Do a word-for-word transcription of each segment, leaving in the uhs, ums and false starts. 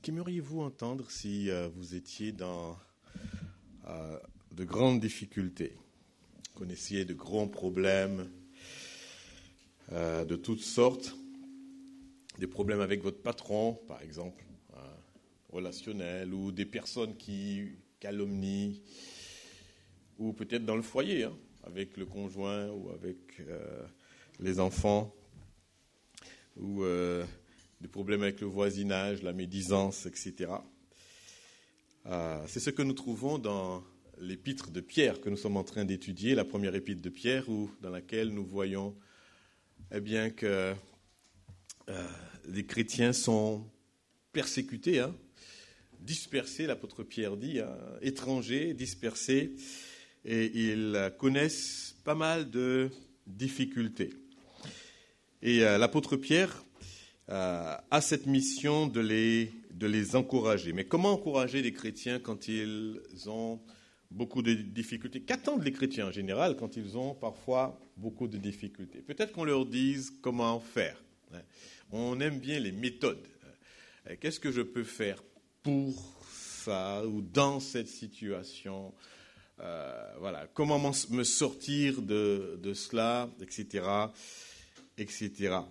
Qu'aimeriez-vous entendre si euh, vous étiez dans euh, de grandes difficultés, connaissiez de grands problèmes euh, de toutes sortes, des problèmes avec votre patron, par exemple, euh, relationnels, ou des personnes qui calomnient, ou peut-être dans le foyer, hein, avec le conjoint ou avec euh, les enfants, ou euh, des problèmes avec le voisinage, la médisance, et cetera. Euh, c'est ce que nous trouvons dans l'épître de Pierre que nous sommes en train d'étudier, la première épître de Pierre, où, dans laquelle nous voyons eh bien, que euh, les chrétiens sont persécutés, hein, dispersés, l'apôtre Pierre dit, hein, étrangers, dispersés, et ils connaissent pas mal de difficultés. Et euh, l'apôtre Pierre euh, a cette mission de les, de les encourager. Mais comment encourager les chrétiens quand ils ont beaucoup de difficultés? Qu'attendent les chrétiens en général quand ils ont parfois beaucoup de difficultés? Peut-être qu'on leur dise comment faire. On aime bien les méthodes. Qu'est-ce que je peux faire pour ça ou dans cette situation? Euh, voilà, comment me sortir de, de cela, et cetera, et cetera.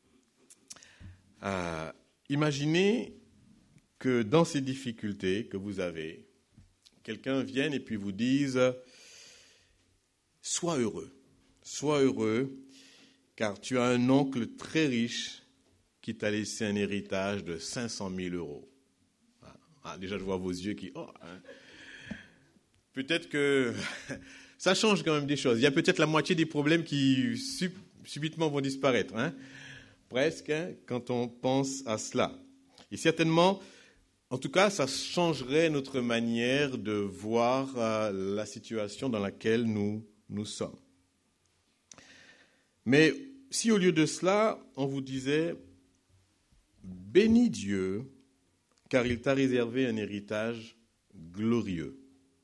Euh, imaginez que dans ces difficultés que vous avez, quelqu'un vienne et puis vous dise « Sois heureux, sois heureux, car tu as un oncle très riche qui t'a laissé un héritage de cinq cent mille euros. » Ah, déjà, je vois vos yeux qui... Oh, hein. Peut-être que ça change quand même des choses. Il y a peut-être la moitié des problèmes qui sub, subitement vont disparaître, hein, presque, hein, quand on pense à cela. Et certainement, en tout cas, ça changerait notre manière de voir euh, la situation dans laquelle nous, nous sommes. Mais si au lieu de cela, on vous disait « Bénis Dieu, car il t'a réservé un héritage glorieux »,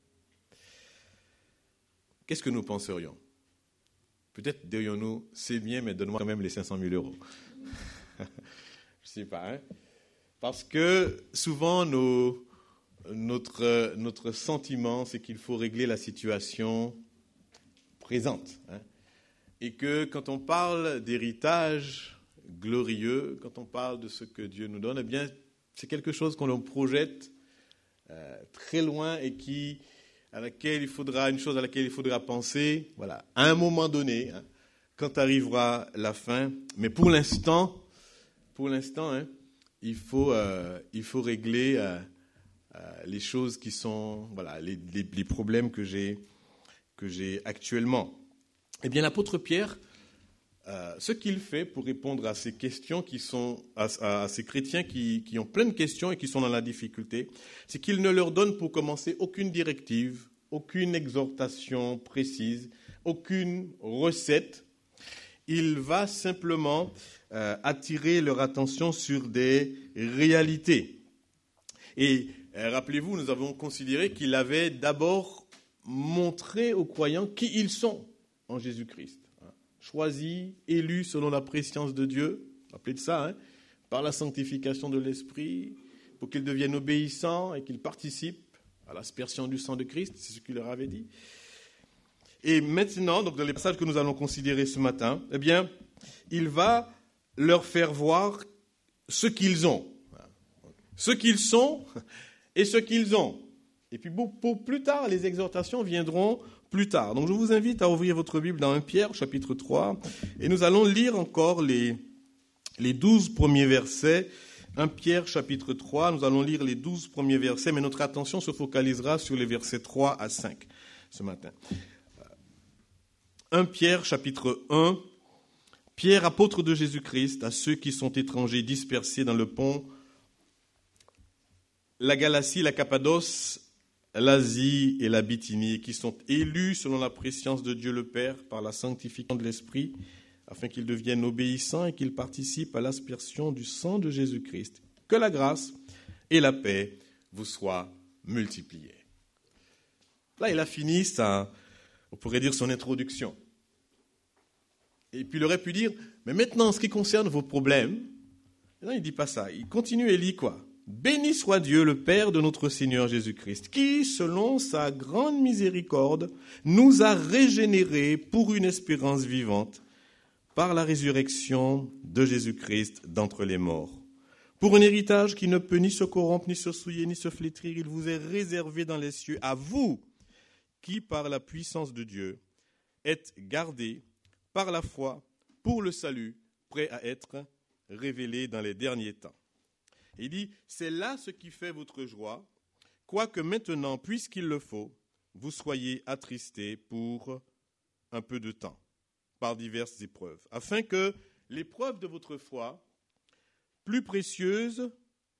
qu'est-ce que nous penserions? Peut-être dirions-nous, c'est bien, mais donne-moi quand même les cinq cent mille euros. Je ne sais pas, hein? Parce que souvent, nos, notre, notre sentiment, c'est qu'il faut régler la situation présente. Hein? Et que quand on parle d'héritage glorieux, quand on parle de ce que Dieu nous donne, eh bien, c'est quelque chose qu'on le projette euh, très loin et qui... à laquelle il faudra, une chose à laquelle il faudra penser, voilà, à un moment donné, hein, quand arrivera la fin. Mais pour l'instant, pour l'instant, hein, il faut, euh, il faut régler euh, euh, les choses qui sont, voilà, les, les, les problèmes que j'ai, que j'ai actuellement. Eh bien, l'apôtre Pierre, euh, ce qu'il fait pour répondre à ces questions qui sont, à, à, à ces chrétiens qui, qui ont plein de questions et qui sont dans la difficulté, c'est qu'il ne leur donne pour commencer aucune directive, aucune exhortation précise, aucune recette. Il va simplement euh, attirer leur attention sur des réalités. Et euh, rappelez-vous, nous avons considéré qu'il avait d'abord montré aux croyants qui ils sont en Jésus-Christ. Choisis, élus selon la préscience de Dieu, appelez de ça, hein, par la sanctification de l'Esprit, pour qu'ils deviennent obéissants et qu'ils participent à l'aspersion du sang de Christ, c'est ce qu'il leur avait dit. Et maintenant, donc dans les passages que nous allons considérer ce matin, eh bien, il va leur faire voir ce qu'ils ont, ce qu'ils sont et ce qu'ils ont. Et puis pour plus tard, les exhortations viendront plus tard. Donc je vous invite à ouvrir votre Bible dans Premier Pierre, chapitre trois, et nous allons lire encore les, les douze premiers versets. Premier Pierre, chapitre trois, nous allons lire les douze premiers versets, mais notre attention se focalisera sur les versets trois à cinq ce matin. Premier Pierre, chapitre un, Pierre, apôtre de Jésus-Christ, à ceux qui sont étrangers dispersés dans le pont, la Galatie, la Cappadoce, l'Asie et la Bithynie, qui sont élus selon la préscience de Dieu le Père par la sanctification de l'Esprit, afin qu'ils deviennent obéissants et qu'ils participent à l'aspersion du sang de Jésus-Christ. Que la grâce et la paix vous soient multipliées. Là, il a fini sa, on pourrait dire son introduction. Et puis il aurait pu dire, mais maintenant, en ce qui concerne vos problèmes, non, il ne dit pas ça. Il continue et lit quoi? béni soit Dieu, le Père de notre Seigneur Jésus-Christ, qui, selon sa grande miséricorde, nous a régénérés pour une espérance vivante par la résurrection de Jésus-Christ d'entre les morts. Pour un héritage qui ne peut ni se corrompre, ni se souiller, ni se flétrir, il vous est réservé dans les cieux, à vous, qui, par la puissance de Dieu, êtes gardés par la foi pour le salut, prêt à être révélé dans les derniers temps. Et il dit, c'est là ce qui fait votre joie, quoique maintenant, puisqu'il le faut, vous soyez attristés pour un peu de temps, par diverses épreuves, afin que l'épreuve de votre foi, plus précieuse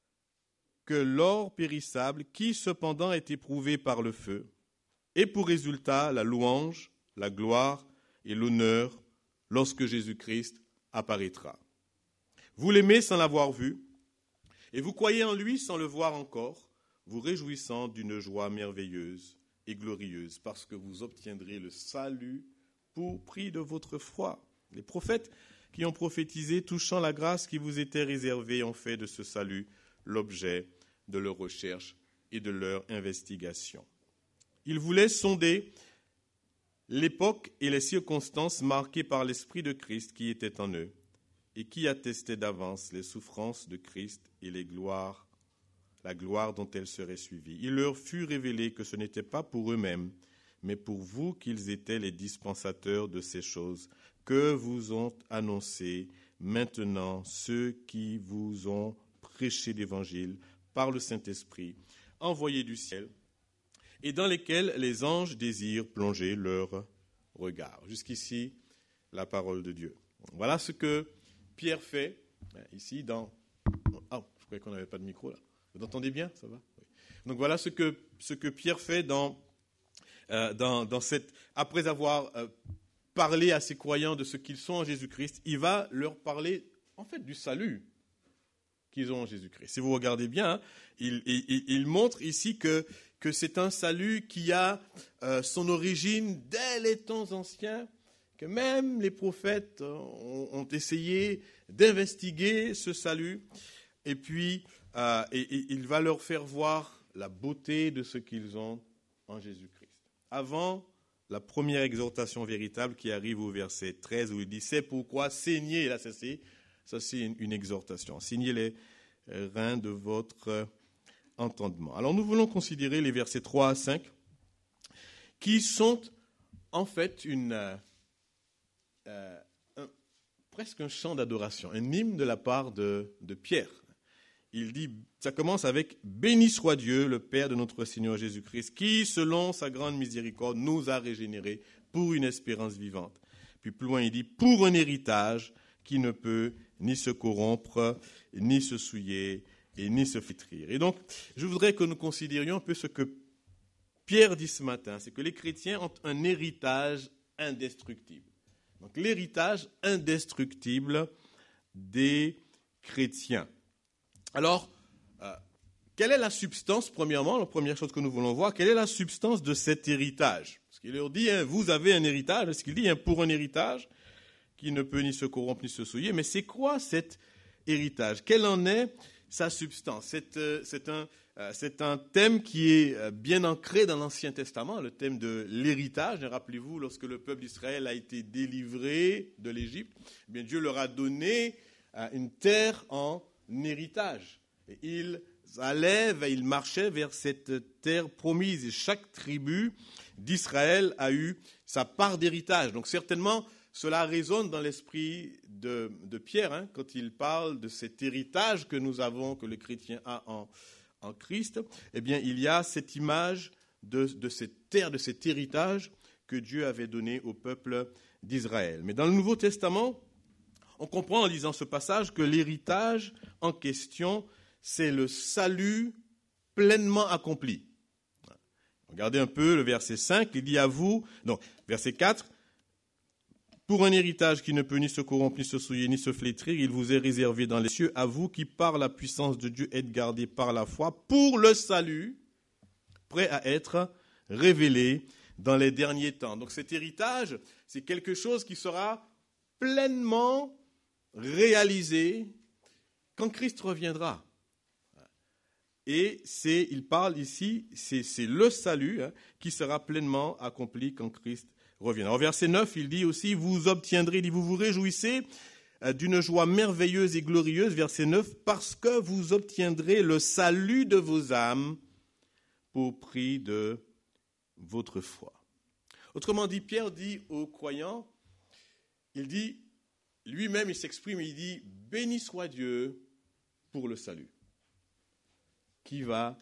que l'or périssable, qui cependant est éprouvé par le feu, ait pour résultat la louange, la gloire et l'honneur lorsque Jésus-Christ apparaîtra. Vous l'aimez sans l'avoir vu, et vous croyez en lui sans le voir encore, vous réjouissant d'une joie merveilleuse et glorieuse, parce que vous obtiendrez le salut pour prix de votre foi. Les prophètes qui ont prophétisé touchant la grâce qui vous était réservée ont fait de ce salut l'objet de leur recherche et de leur investigation. Ils voulaient sonder l'époque et les circonstances marquées par l'Esprit de Christ qui était en eux et qui attestait d'avance les souffrances de Christ et les gloires, la gloire dont elles seraient suivies. Il leur fut révélé que ce n'était pas pour eux-mêmes, mais pour vous qu'ils étaient les dispensateurs de ces choses que vous ont annoncées maintenant ceux qui vous ont prêché l'Évangile par le Saint-Esprit, envoyé du ciel, et dans lesquels les anges désirent plonger leur regard. Jusqu'ici, la parole de Dieu. Voilà ce que Pierre fait, ici dans... Ah, je croyais qu'on n'avait pas de micro là. Vous entendez bien, ça va? Oui. Donc voilà ce que, ce que Pierre fait dans, euh, dans, dans cette... Après avoir euh, parlé à ses croyants de ce qu'ils sont en Jésus-Christ, il va leur parler, en fait, du salut qu'ils ont en Jésus-Christ. Si vous regardez bien, hein, il, il, il montre ici que, que c'est un salut qui a euh, son origine dès les temps anciens, que même les prophètes ont, ont essayé d'investiguer ce salut, et puis euh, et, et il va leur faire voir la beauté de ce qu'ils ont en Jésus-Christ. Avant la première exhortation véritable qui arrive au verset treize, où il dit « C'est pourquoi saignez », là ça c'est, ça c'est une, une exhortation, « Saignez les reins de votre entendement ». Alors nous voulons considérer les versets trois à cinq, qui sont en fait une... Euh, Euh, un, presque un chant d'adoration, un hymne de la part de, de Pierre. Il dit, ça commence avec « Béni soit Dieu, le Père de notre Seigneur Jésus-Christ, qui, selon sa grande miséricorde, nous a régénérés pour une espérance vivante. » Puis plus loin, il dit « Pour un héritage qui ne peut ni se corrompre, ni se souiller, et ni se flétrir. » Et donc, je voudrais que nous considérions un peu ce que Pierre dit ce matin, c'est que les chrétiens ont un héritage indestructible. Donc l'héritage indestructible des chrétiens. Alors, euh, quelle est la substance, premièrement, la première chose que nous voulons voir, quelle est la substance de cet héritage? Parce qu'il leur dit, hein, vous avez un héritage, ce qu'il dit, hein, pour un héritage qui ne peut ni se corrompre ni se souiller, mais c'est quoi cet héritage? Quelle en est sa substance? C'est, euh, c'est un... C'est un thème qui est bien ancré dans l'Ancien Testament, le thème de l'héritage. Rappelez-vous, lorsque le peuple d'Israël a été délivré de l'Égypte, eh bien Dieu leur a donné une terre en héritage. Et ils allaient, ils marchaient vers cette terre promise. Et chaque tribu d'Israël a eu sa part d'héritage. Donc certainement, cela résonne dans l'esprit de, de Pierre, hein, quand il parle de cet héritage que nous avons, que le chrétien a en en Christ, eh bien, il y a cette image de, de cette terre, de cet héritage que Dieu avait donné au peuple d'Israël. Mais dans le Nouveau Testament, on comprend en lisant ce passage que l'héritage en question, c'est le salut pleinement accompli. Regardez un peu le verset cinq, il dit à vous, non, verset quatre, pour un héritage qui ne peut ni se corrompre, ni se souiller, ni se flétrir, il vous est réservé dans les cieux, à vous qui, par la puissance de Dieu, êtes gardés par la foi pour le salut, prêt à être révélé dans les derniers temps. Donc cet héritage, c'est quelque chose qui sera pleinement réalisé quand Christ reviendra. Et c'est, il parle ici, c'est, c'est le salut hein, qui sera pleinement accompli quand Christ reviendra. Au verset neuf, il dit aussi, vous obtiendrez, il dit, vous vous réjouissez euh, d'une joie merveilleuse et glorieuse, verset neuf, parce que vous obtiendrez le salut de vos âmes pour prix de votre foi. Autrement dit, Pierre dit aux croyants, il dit, lui-même il s'exprime, il dit, béni soit Dieu pour le salut, qui va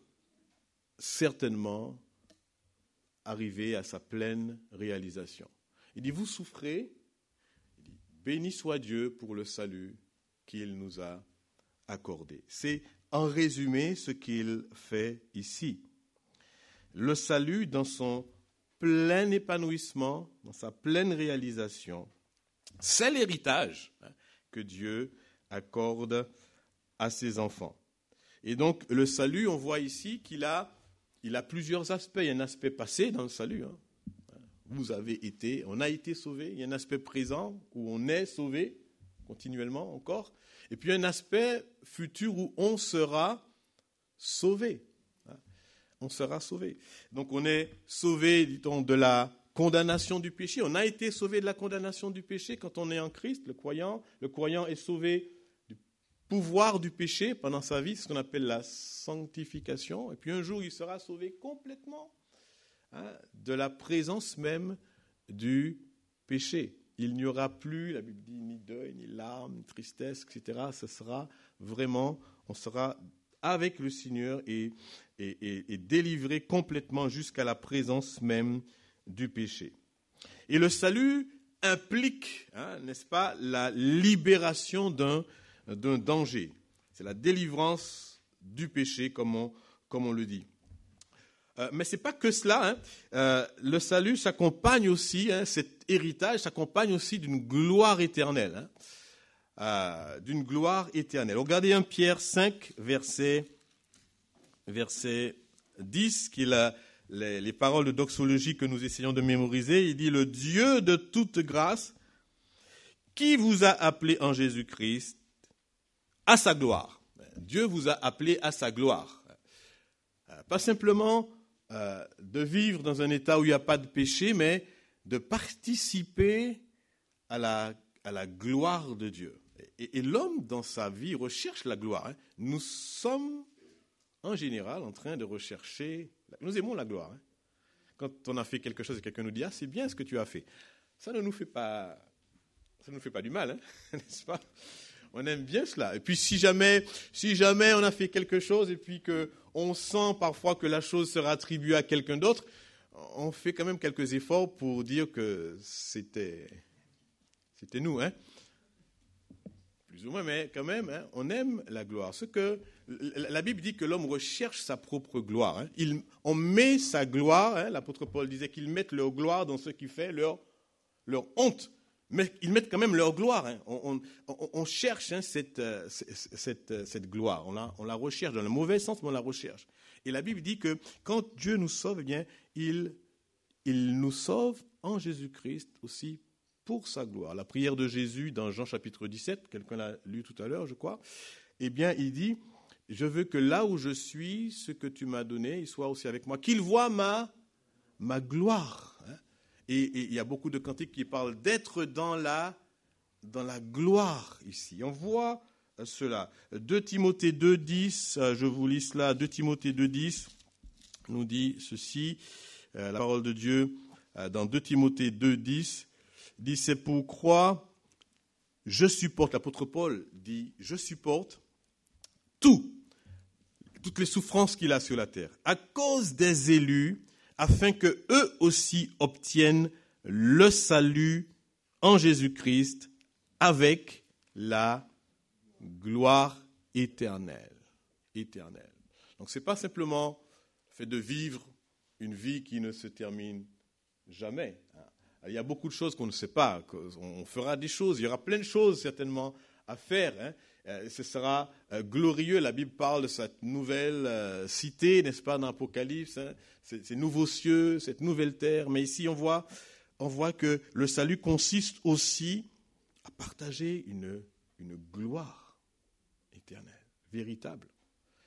certainement arriver à sa pleine réalisation. Il dit, vous souffrez, il dit, béni soit Dieu pour le salut qu'il nous a accordé. C'est en résumé ce qu'il fait ici. Le salut dans son plein épanouissement, dans sa pleine réalisation, c'est l'héritage que Dieu accorde à ses enfants. Et donc, le salut, on voit ici qu'il a, il a plusieurs aspects. Il y a un aspect passé dans le salut. Hein. Vous avez été, on a été sauvé. Il y a un aspect présent où on est sauvé continuellement encore. Et puis un aspect futur où on sera sauvé. On sera sauvé. Donc, on est sauvé, dit-on, de la condamnation du péché. On a été sauvé de la condamnation du péché quand on est en Christ, le croyant. Le croyant est sauvé du pouvoir du péché pendant sa vie, ce qu'on appelle la sanctification. Et puis un jour, il sera sauvé complètement hein, de la présence même du péché. Il n'y aura plus, la Bible dit, ni deuil, ni larmes, ni tristesse, et cetera. Ce sera vraiment, on sera avec le Seigneur et, et, et, et délivré complètement jusqu'à la présence même du péché. Et le salut implique, hein, n'est-ce pas, la libération d'un, d'un danger. C'est la délivrance du péché, comme on, comme on le dit. Euh, mais ce n'est pas que cela. Hein. Euh, le salut s'accompagne aussi, hein, cet héritage s'accompagne aussi d'une gloire éternelle. Hein. Euh, d'une gloire éternelle. Regardez un Pierre cinq, verset, verset dix, qui est la, les, les paroles de doxologie que nous essayons de mémoriser. Il dit, le Dieu de toute grâce, qui vous a appelé en Jésus-Christ à sa gloire. Dieu vous a appelé à sa gloire. Pas simplement euh, de vivre dans un état où il n'y a pas de péché, mais de participer à la, à la gloire de Dieu. Et, et l'homme, dans sa vie, recherche la gloire. Hein. Nous sommes, en général, en train de rechercher... Nous aimons la gloire. Hein. Quand on a fait quelque chose et quelqu'un nous dit « Ah, c'est bien ce que tu as fait », ça ne nous fait pas, ça ne nous fait pas du mal, hein, n'est-ce pas ? On aime bien cela. Et puis, si jamais, si jamais on a fait quelque chose et puis qu'on sent parfois que la chose sera attribuée à quelqu'un d'autre, on fait quand même quelques efforts pour dire que c'était, c'était nous, hein. Plus ou moins, mais quand même, hein, on aime la gloire. Ce que la Bible dit que l'homme recherche sa propre gloire. Hein. Il, on met sa gloire, hein, l'apôtre Paul disait qu'ils mettent leur gloire dans ce qui fait leur, leur honte. Mais ils mettent quand même leur gloire. Hein. On, on, on cherche hein, cette, cette, cette gloire. On la, on la recherche dans le mauvais sens, mais on la recherche. Et la Bible dit que quand Dieu nous sauve, eh bien, il, il nous sauve en Jésus-Christ aussi pour sa gloire. La prière de Jésus dans Jean chapitre dix-sept, quelqu'un l'a lu tout à l'heure, je crois, eh bien, il dit, je veux que là où je suis, ce que tu m'as donné, il soit aussi avec moi, qu'il voie ma, ma gloire. Hein. Et, et il y a beaucoup de cantiques qui parlent d'être dans la, dans la gloire ici. On voit cela. deux Timothée deux, dix, je vous lis cela, deux Timothée deux, dix, nous dit ceci, la parole de Dieu, dans deux Timothée deux, dix, dit, c'est pourquoi je supporte, l'apôtre Paul dit, je supporte tout, toutes les souffrances qu'il a sur la terre, à cause des élus, afin que eux aussi obtiennent le salut en Jésus-Christ avec la gloire éternelle. éternelle. Donc ce n'est pas simplement le fait de vivre une vie qui ne se termine jamais. Il y a beaucoup de choses qu'on ne sait pas. On fera des choses. Il y aura plein de choses certainement à faire. Hein. Ce sera glorieux. La Bible parle de cette nouvelle cité, n'est-ce pas, dans l'Apocalypse, hein, ces, ces nouveaux cieux, cette nouvelle terre. Mais ici, on voit, on voit que le salut consiste aussi à partager une, une gloire éternelle, véritable.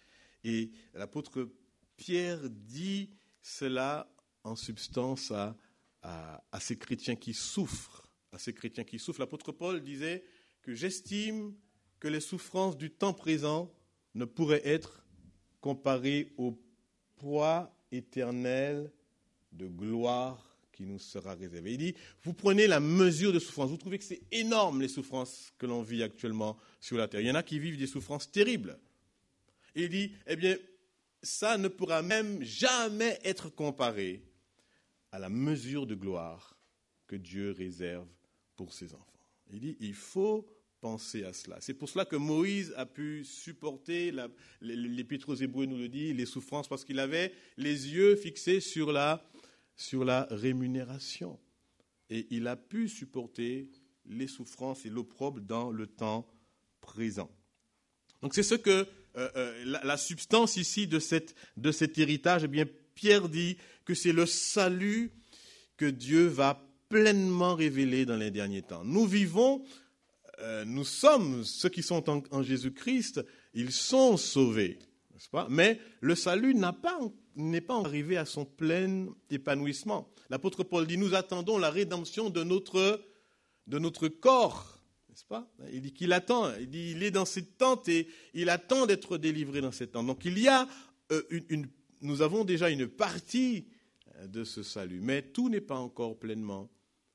Et l'apôtre Pierre dit cela en substance à, à, à ces chrétiens qui souffrent. À ces chrétiens qui souffrent. L'apôtre Paul disait que j'estime que les souffrances du temps présent ne pourraient être comparées au poids éternel de gloire qui nous sera réservé. Il dit, vous prenez la mesure de souffrance. Vous trouvez que c'est énorme les souffrances que l'on vit actuellement sur la terre. Il y en a qui vivent des souffrances terribles. Et il dit, eh bien, ça ne pourra même jamais être comparé à la mesure de gloire que Dieu réserve pour ses enfants. Il dit, il faut penser à cela. C'est pour cela que Moïse a pu supporter, la, l'Épître aux Hébreux nous le dit, les souffrances, parce qu'il avait les yeux fixés sur la, sur la rémunération. Et il a pu supporter les souffrances et l'opprobre dans le temps présent. Donc c'est ce que euh, euh, la, la substance ici de, cette, de cet héritage, eh bien Pierre dit que c'est le salut que Dieu va pleinement révéler dans les derniers temps. Nous vivons, euh, nous sommes ceux qui sont en, en Jésus-Christ, ils sont sauvés, n'est-ce pas? Mais le salut n'a pas, n'est pas arrivé à son plein épanouissement. L'apôtre Paul dit, nous attendons la rédemption de notre, de notre corps. N'est-ce pas? Il dit qu'il attend, il dit il est dans cette tente et il attend d'être délivré dans cette tente. Donc il y a euh, une, une, nous avons déjà une partie de ce salut, mais tout n'est pas encore pleinement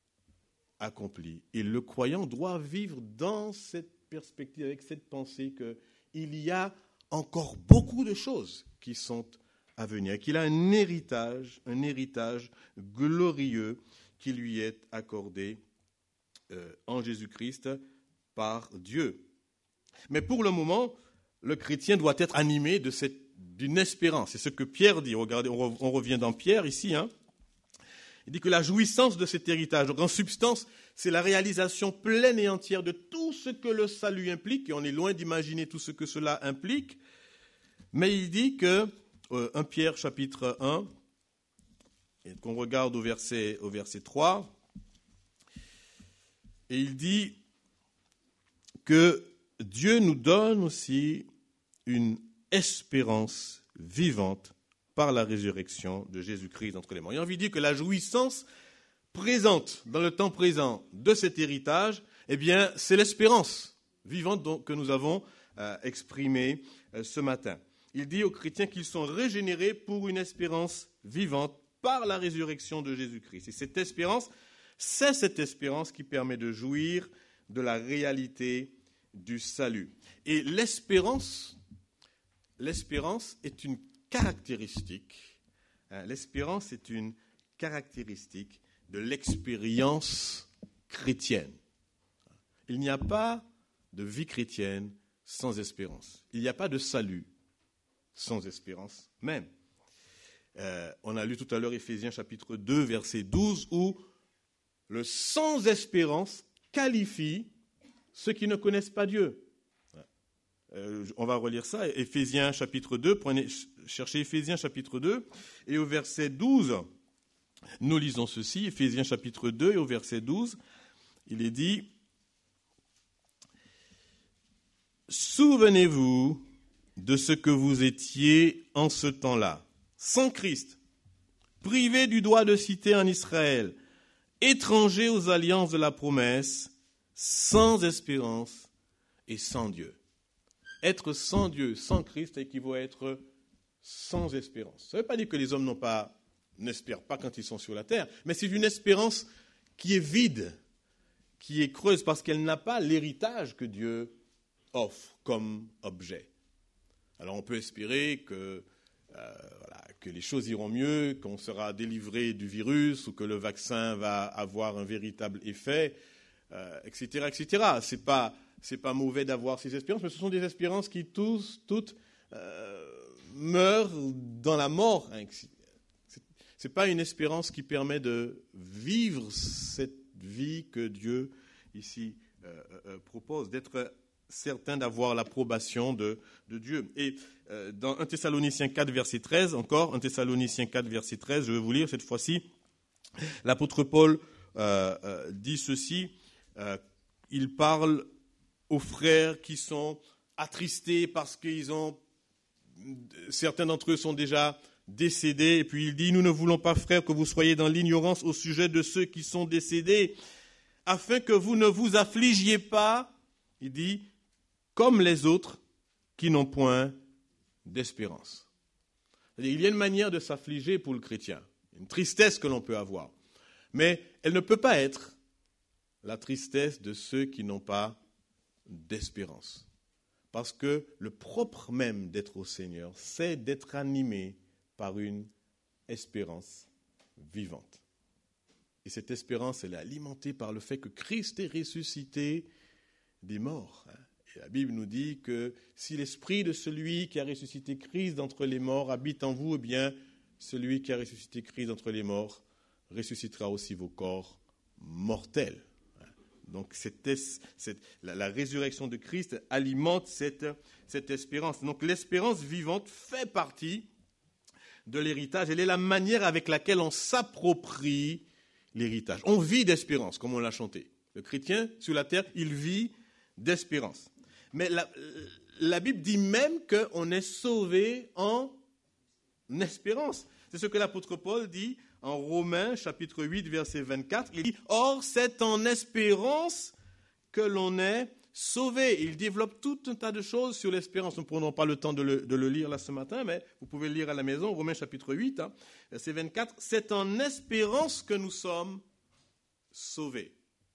accompli. Et le croyant doit vivre dans cette perspective, avec cette pensée qu'il y a encore beaucoup de choses qui sont à venir, qu'il a un héritage, un héritage glorieux qui lui est accordé euh, en Jésus-Christ par Dieu. Mais pour le moment, le chrétien doit être animé de cette, d'une espérance. C'est ce que Pierre dit. Regardez, on revient dans Pierre ici. Hein. Il dit que la jouissance de cet héritage, donc en substance, c'est la réalisation pleine et entière de tout ce que le salut implique, et on est loin d'imaginer tout ce que cela implique. Mais il dit que, euh, un Pierre chapitre un, et qu'on regarde au verset, au verset trois, et il dit que Dieu nous donne aussi une espérance vivante par la résurrection de Jésus-Christ d'entre les morts. Il a envie de dire que la jouissance présente dans le temps présent de cet héritage, eh bien, c'est l'espérance vivante donc, que nous avons euh, exprimée euh, ce matin. Il dit aux chrétiens qu'ils sont régénérés pour une espérance vivante par la résurrection de Jésus-Christ. Et cette espérance, c'est cette espérance qui permet de jouir de la réalité du salut. Et l'espérance, l'espérance est une caractéristique, hein, l'espérance est une caractéristique de l'expérience chrétienne. Il n'y a pas de vie chrétienne sans espérance. Il n'y a pas de salut sans espérance même. Euh, on a lu tout à l'heure Éphésiens chapitre deux, verset douze, où le sans espérance qualifie ceux qui ne connaissent pas Dieu. Euh, on va relire ça, Éphésiens chapitre deux, prenez, cherchez Éphésiens chapitre deux, et au verset douze, nous lisons ceci, Éphésiens chapitre deux, et au verset douze, il est dit, « Souvenez-vous de ce que vous étiez en ce temps-là, sans Christ, privés du droit de cité en Israël, étrangers aux alliances de la promesse, sans espérance et sans Dieu. » Être sans Dieu, sans Christ, équivaut à être sans espérance. Ça ne veut pas dire que les hommes n'ont pas, n'espèrent pas quand ils sont sur la terre, mais c'est une espérance qui est vide, qui est creuse, parce qu'elle n'a pas l'héritage que Dieu offre comme objet. Alors on peut espérer que, euh, voilà, que les choses iront mieux, qu'on sera délivré du virus, ou que le vaccin va avoir un véritable effet, euh, et cetera, et cetera. C'est pas... C'est pas mauvais d'avoir ces espérances, mais ce sont des espérances qui tous, toutes euh, meurent dans la mort. C'est, c'est pas une espérance qui permet de vivre cette vie que Dieu ici euh, euh, propose, d'être certain d'avoir l'approbation de, de Dieu. Et euh, dans un Thessaloniciens quatre, verset treize, encore, un Thessaloniciens quatre, verset treize, je vais vous lire cette fois-ci, l'apôtre Paul euh, euh, dit ceci, euh, il parle aux frères qui sont attristés parce qu'ils ont certains d'entre eux sont déjà décédés. Et puis il dit, nous ne voulons pas, frères, que vous soyez dans l'ignorance au sujet de ceux qui sont décédés, afin que vous ne vous affligiez pas, il dit, comme les autres qui n'ont point d'espérance. C'est-à-dire, il y a une manière de s'affliger pour le chrétien, une tristesse que l'on peut avoir. Mais elle ne peut pas être la tristesse de ceux qui n'ont pas d'espérance. Parce que le propre même d'être au Seigneur, c'est d'être animé par une espérance vivante. Et cette espérance, elle est alimentée par le fait que Christ est ressuscité des morts. Et la Bible nous dit que si l'esprit de celui qui a ressuscité Christ d'entre les morts habite en vous, eh bien, celui qui a ressuscité Christ d'entre les morts ressuscitera aussi vos corps mortels. Donc, cette, cette, la, la résurrection de Christ alimente cette, cette espérance. Donc, l'espérance vivante fait partie de l'héritage. Elle est la manière avec laquelle on s'approprie l'héritage. On vit d'espérance, comme on l'a chanté. Le chrétien, sur la terre, il vit d'espérance. Mais la, la Bible dit même qu'on est sauvé en espérance. C'est ce que l'apôtre Paul dit en Romains, chapitre huit, verset vingt-quatre. Il dit, « Or, c'est en espérance que l'on est sauvé. » Il développe tout un tas de choses sur l'espérance. Nous ne prendrons pas le temps de le, de le lire là ce matin, mais vous pouvez le lire à la maison, Romains, chapitre huit, hein, verset vingt-quatre. « C'est en espérance que nous sommes sauvés. »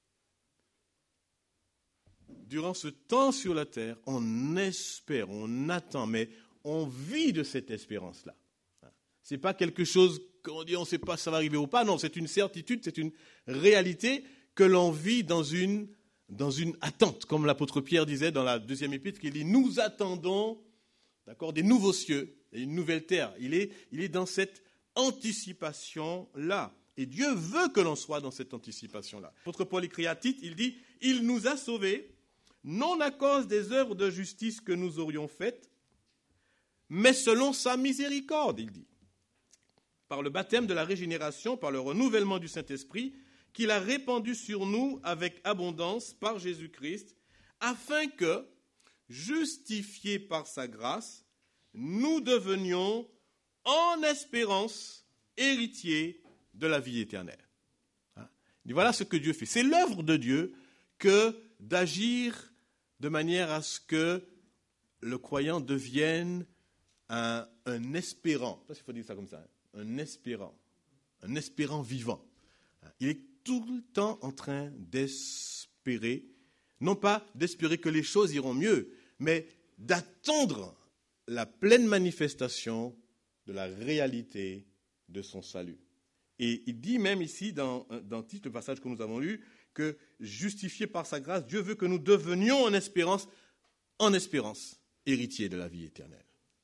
Durant ce temps sur la terre, on espère, on attend, mais on vit de cette espérance-là. Ce n'est pas quelque chose qu'on dit, on ne sait pas si ça va arriver ou pas. Non, c'est une certitude, c'est une réalité que l'on vit dans une, dans une attente. Comme l'apôtre Pierre disait dans la deuxième épître, qu'il dit, nous attendons, d'accord, des nouveaux cieux et une nouvelle terre. Il est, il est dans cette anticipation-là. Et Dieu veut que l'on soit dans cette anticipation-là. L'apôtre Paul écrit à Tite, il dit, il nous a sauvés, non à cause des œuvres de justice que nous aurions faites, mais selon sa miséricorde, il dit. Par le baptême de la régénération, par le renouvellement du Saint-Esprit, qu'il a répandu sur nous avec abondance par Jésus-Christ, afin que, justifiés par sa grâce, nous devenions en espérance héritiers de la vie éternelle. Et voilà ce que Dieu fait. C'est l'œuvre de Dieu que d'agir de manière à ce que le croyant devienne un, un espérant. Je ne sais pas s'il faut dire ça comme ça. Hein. Un espérant, un espérant vivant. Il est tout le temps en train d'espérer, non pas d'espérer que les choses iront mieux, mais d'attendre la pleine manifestation de la réalité de son salut. Et il dit même ici, dans, dans le passage que nous avons lu, que justifié par sa grâce, Dieu veut que nous devenions en espérance, en espérance, héritiers de la vie éternelle.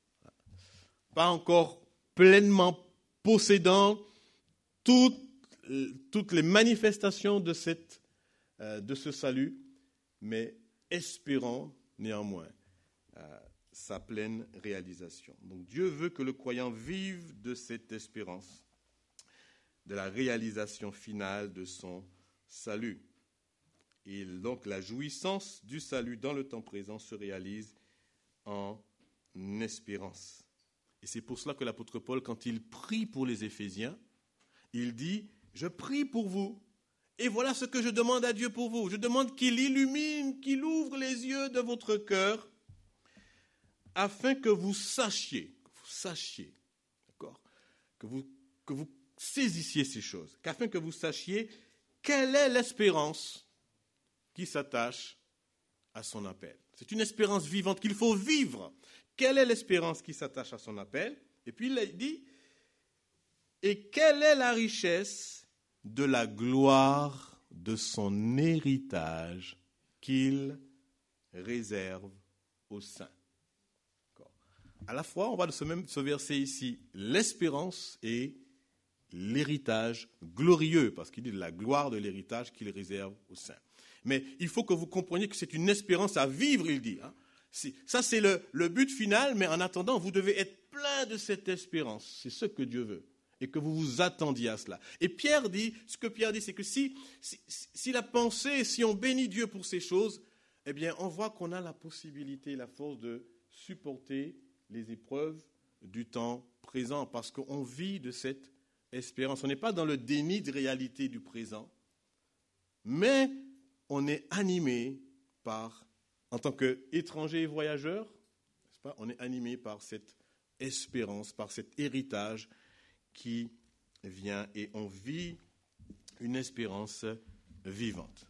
Pas encore pleinement possédant toutes, toutes les manifestations de, cette, euh, de ce salut, mais espérant néanmoins euh, sa pleine réalisation. Donc Dieu veut que le croyant vive de cette espérance, de la réalisation finale de son salut. Et donc la jouissance du salut dans le temps présent se réalise en espérance. Et c'est pour cela que l'apôtre Paul, quand il prie pour les Éphésiens, il dit, je prie pour vous, et voilà ce que je demande à Dieu pour vous. Je demande qu'il illumine, qu'il ouvre les yeux de votre cœur, afin que vous sachiez, que vous sachiez, d'accord, que vous, que vous saisissiez ces choses, qu'afin que vous sachiez quelle est l'espérance qui s'attache à son appel. C'est une espérance vivante qu'il faut vivre. Quelle est l'espérance qui s'attache à son appel? Et puis il dit, et quelle est la richesse de la gloire de son héritage qu'il réserve aux saints. À la fois, on voit de ce même ce verset ici, l'espérance et l'héritage glorieux, parce qu'il dit de la gloire de l'héritage qu'il réserve aux saints. Mais il faut que vous compreniez que c'est une espérance à vivre, il dit. Hein. C'est, ça, c'est le, le but final, mais en attendant, vous devez être plein de cette espérance. C'est ce que Dieu veut, et que vous vous attendiez à cela. Et Pierre dit, ce que Pierre dit, c'est que si, si, si la pensée, si on bénit Dieu pour ces choses, eh bien, on voit qu'on a la possibilité, la force de supporter les épreuves du temps présent, parce qu'on vit de cette espérance. On n'est pas dans le déni de réalité du présent, mais on est animé par, en tant qu'étranger et voyageur, n'est-ce pas, on est animé par cette espérance, par cet héritage qui vient, et on vit une espérance vivante.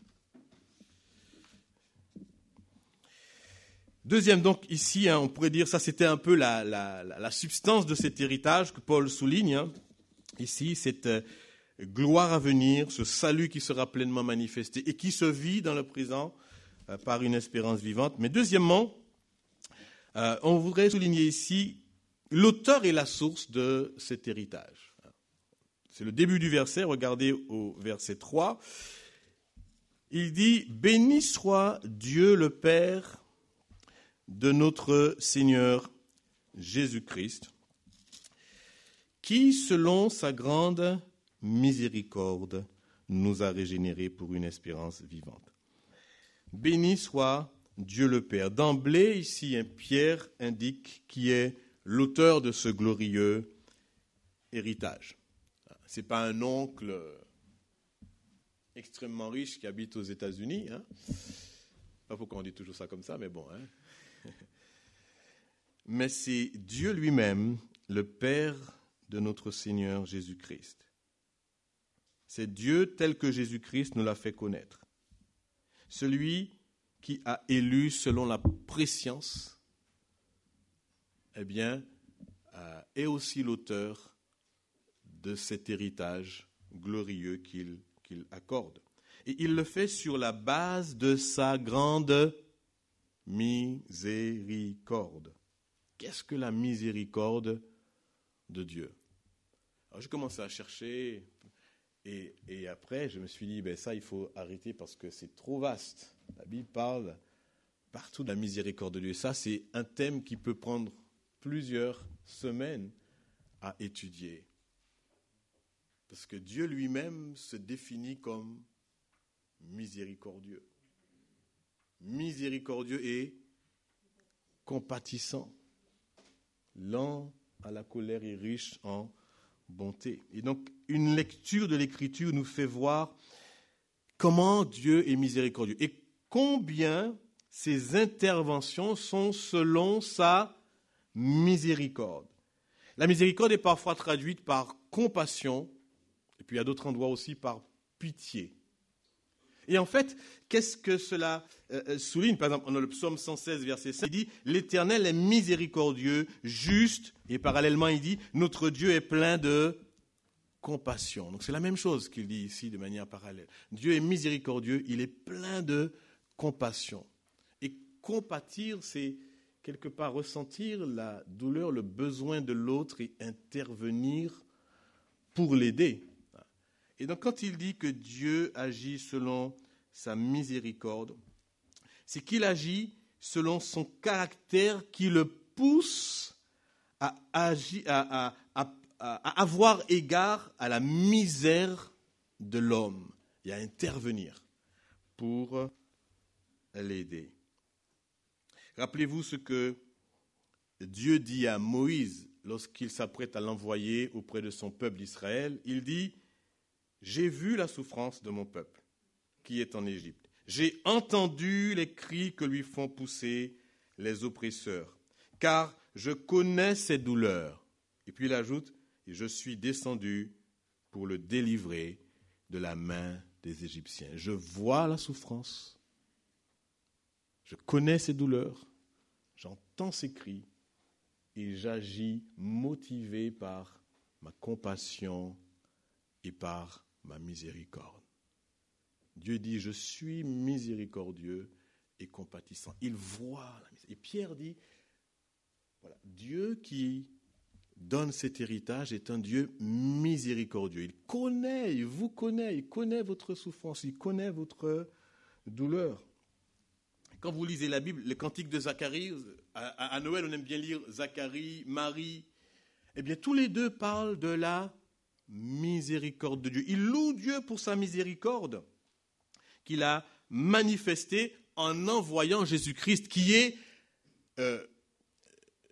Deuxième, donc, ici, hein, on pourrait dire, ça c'était un peu la, la, la substance de cet héritage que Paul souligne. Hein. Ici, cette euh, gloire à venir, ce salut qui sera pleinement manifesté et qui se vit dans le présent euh, par une espérance vivante. Mais deuxièmement, euh, on voudrait souligner ici l'auteur et la source de cet héritage. C'est le début du verset, regardez au verset trois. Il dit « Béni soit Dieu le Père de notre Seigneur Jésus-Christ, qui, selon sa grande miséricorde, nous a régénérés pour une espérance vivante. » Béni soit Dieu le Père. D'emblée, ici, un Pierre indique qui est l'auteur de ce glorieux héritage. Ce n'est pas un oncle extrêmement riche qui habite aux États-Unis. Hein. Pas pourquoi on dit toujours ça comme ça, mais bon. Hein. Mais c'est Dieu lui-même, le Père de notre Seigneur Jésus-Christ. C'est Dieu tel que Jésus-Christ nous l'a fait connaître. Celui qui a élu selon la prescience, eh bien, euh, est aussi l'auteur de cet héritage glorieux qu'il, qu'il accorde. Et il le fait sur la base de sa grande miséricorde. Qu'est-ce que la miséricorde de Dieu? Alors, j'ai commencé à chercher et, et après je me suis dit, ben ça il faut arrêter parce que c'est trop vaste. La Bible parle partout de la miséricorde de Dieu. Ça, c'est un thème qui peut prendre plusieurs semaines à étudier. Parce que Dieu lui-même se définit comme miséricordieux. Miséricordieux et compatissant. Lent à la colère et riche en bonté. Et donc, une lecture de l'Écriture nous fait voir comment Dieu est miséricordieux et combien ses interventions sont selon sa miséricorde. La miséricorde est parfois traduite par compassion, et puis à d'autres endroits aussi par pitié. Et en fait, qu'est-ce que cela euh, souligne? Par exemple, dans le psaume cent seize, verset cinq, il dit « L'Éternel est miséricordieux, juste », et parallèlement, il dit « Notre Dieu est plein de compassion ». Donc c'est la même chose qu'il dit ici de manière parallèle. Dieu est miséricordieux, il est plein de compassion. Et compatir, c'est quelque part ressentir la douleur, le besoin de l'autre et intervenir pour l'aider. Et donc quand il dit que Dieu agit selon sa miséricorde, c'est qu'il agit selon son caractère qui le pousse à, agir, à, à, à, à avoir égard à la misère de l'homme et à intervenir pour l'aider. Rappelez-vous ce que Dieu dit à Moïse lorsqu'il s'apprête à l'envoyer auprès de son peuple d'Israël. Il dit « J'ai vu la souffrance de mon peuple qui est en Égypte. J'ai entendu les cris que lui font pousser les oppresseurs, car je connais ses douleurs. » Et puis il ajoute « Et je suis descendu pour le délivrer de la main des Égyptiens. » Je vois la souffrance. Je connais ses douleurs, j'entends ses cris et j'agis motivé par ma compassion et par ma miséricorde. Dieu dit, je suis miséricordieux et compatissant. Il voit la miséricorde. Et Pierre dit, voilà, Dieu qui donne cet héritage est un Dieu miséricordieux. Il connaît, il vous connaît, il connaît votre souffrance, il connaît votre douleur. Quand vous lisez la Bible, le cantique de Zacharie, à, à Noël, on aime bien lire Zacharie, Marie. Eh bien, tous les deux parlent de la miséricorde de Dieu. Ils louent Dieu pour sa miséricorde qu'il a manifestée en envoyant Jésus-Christ, qui est euh,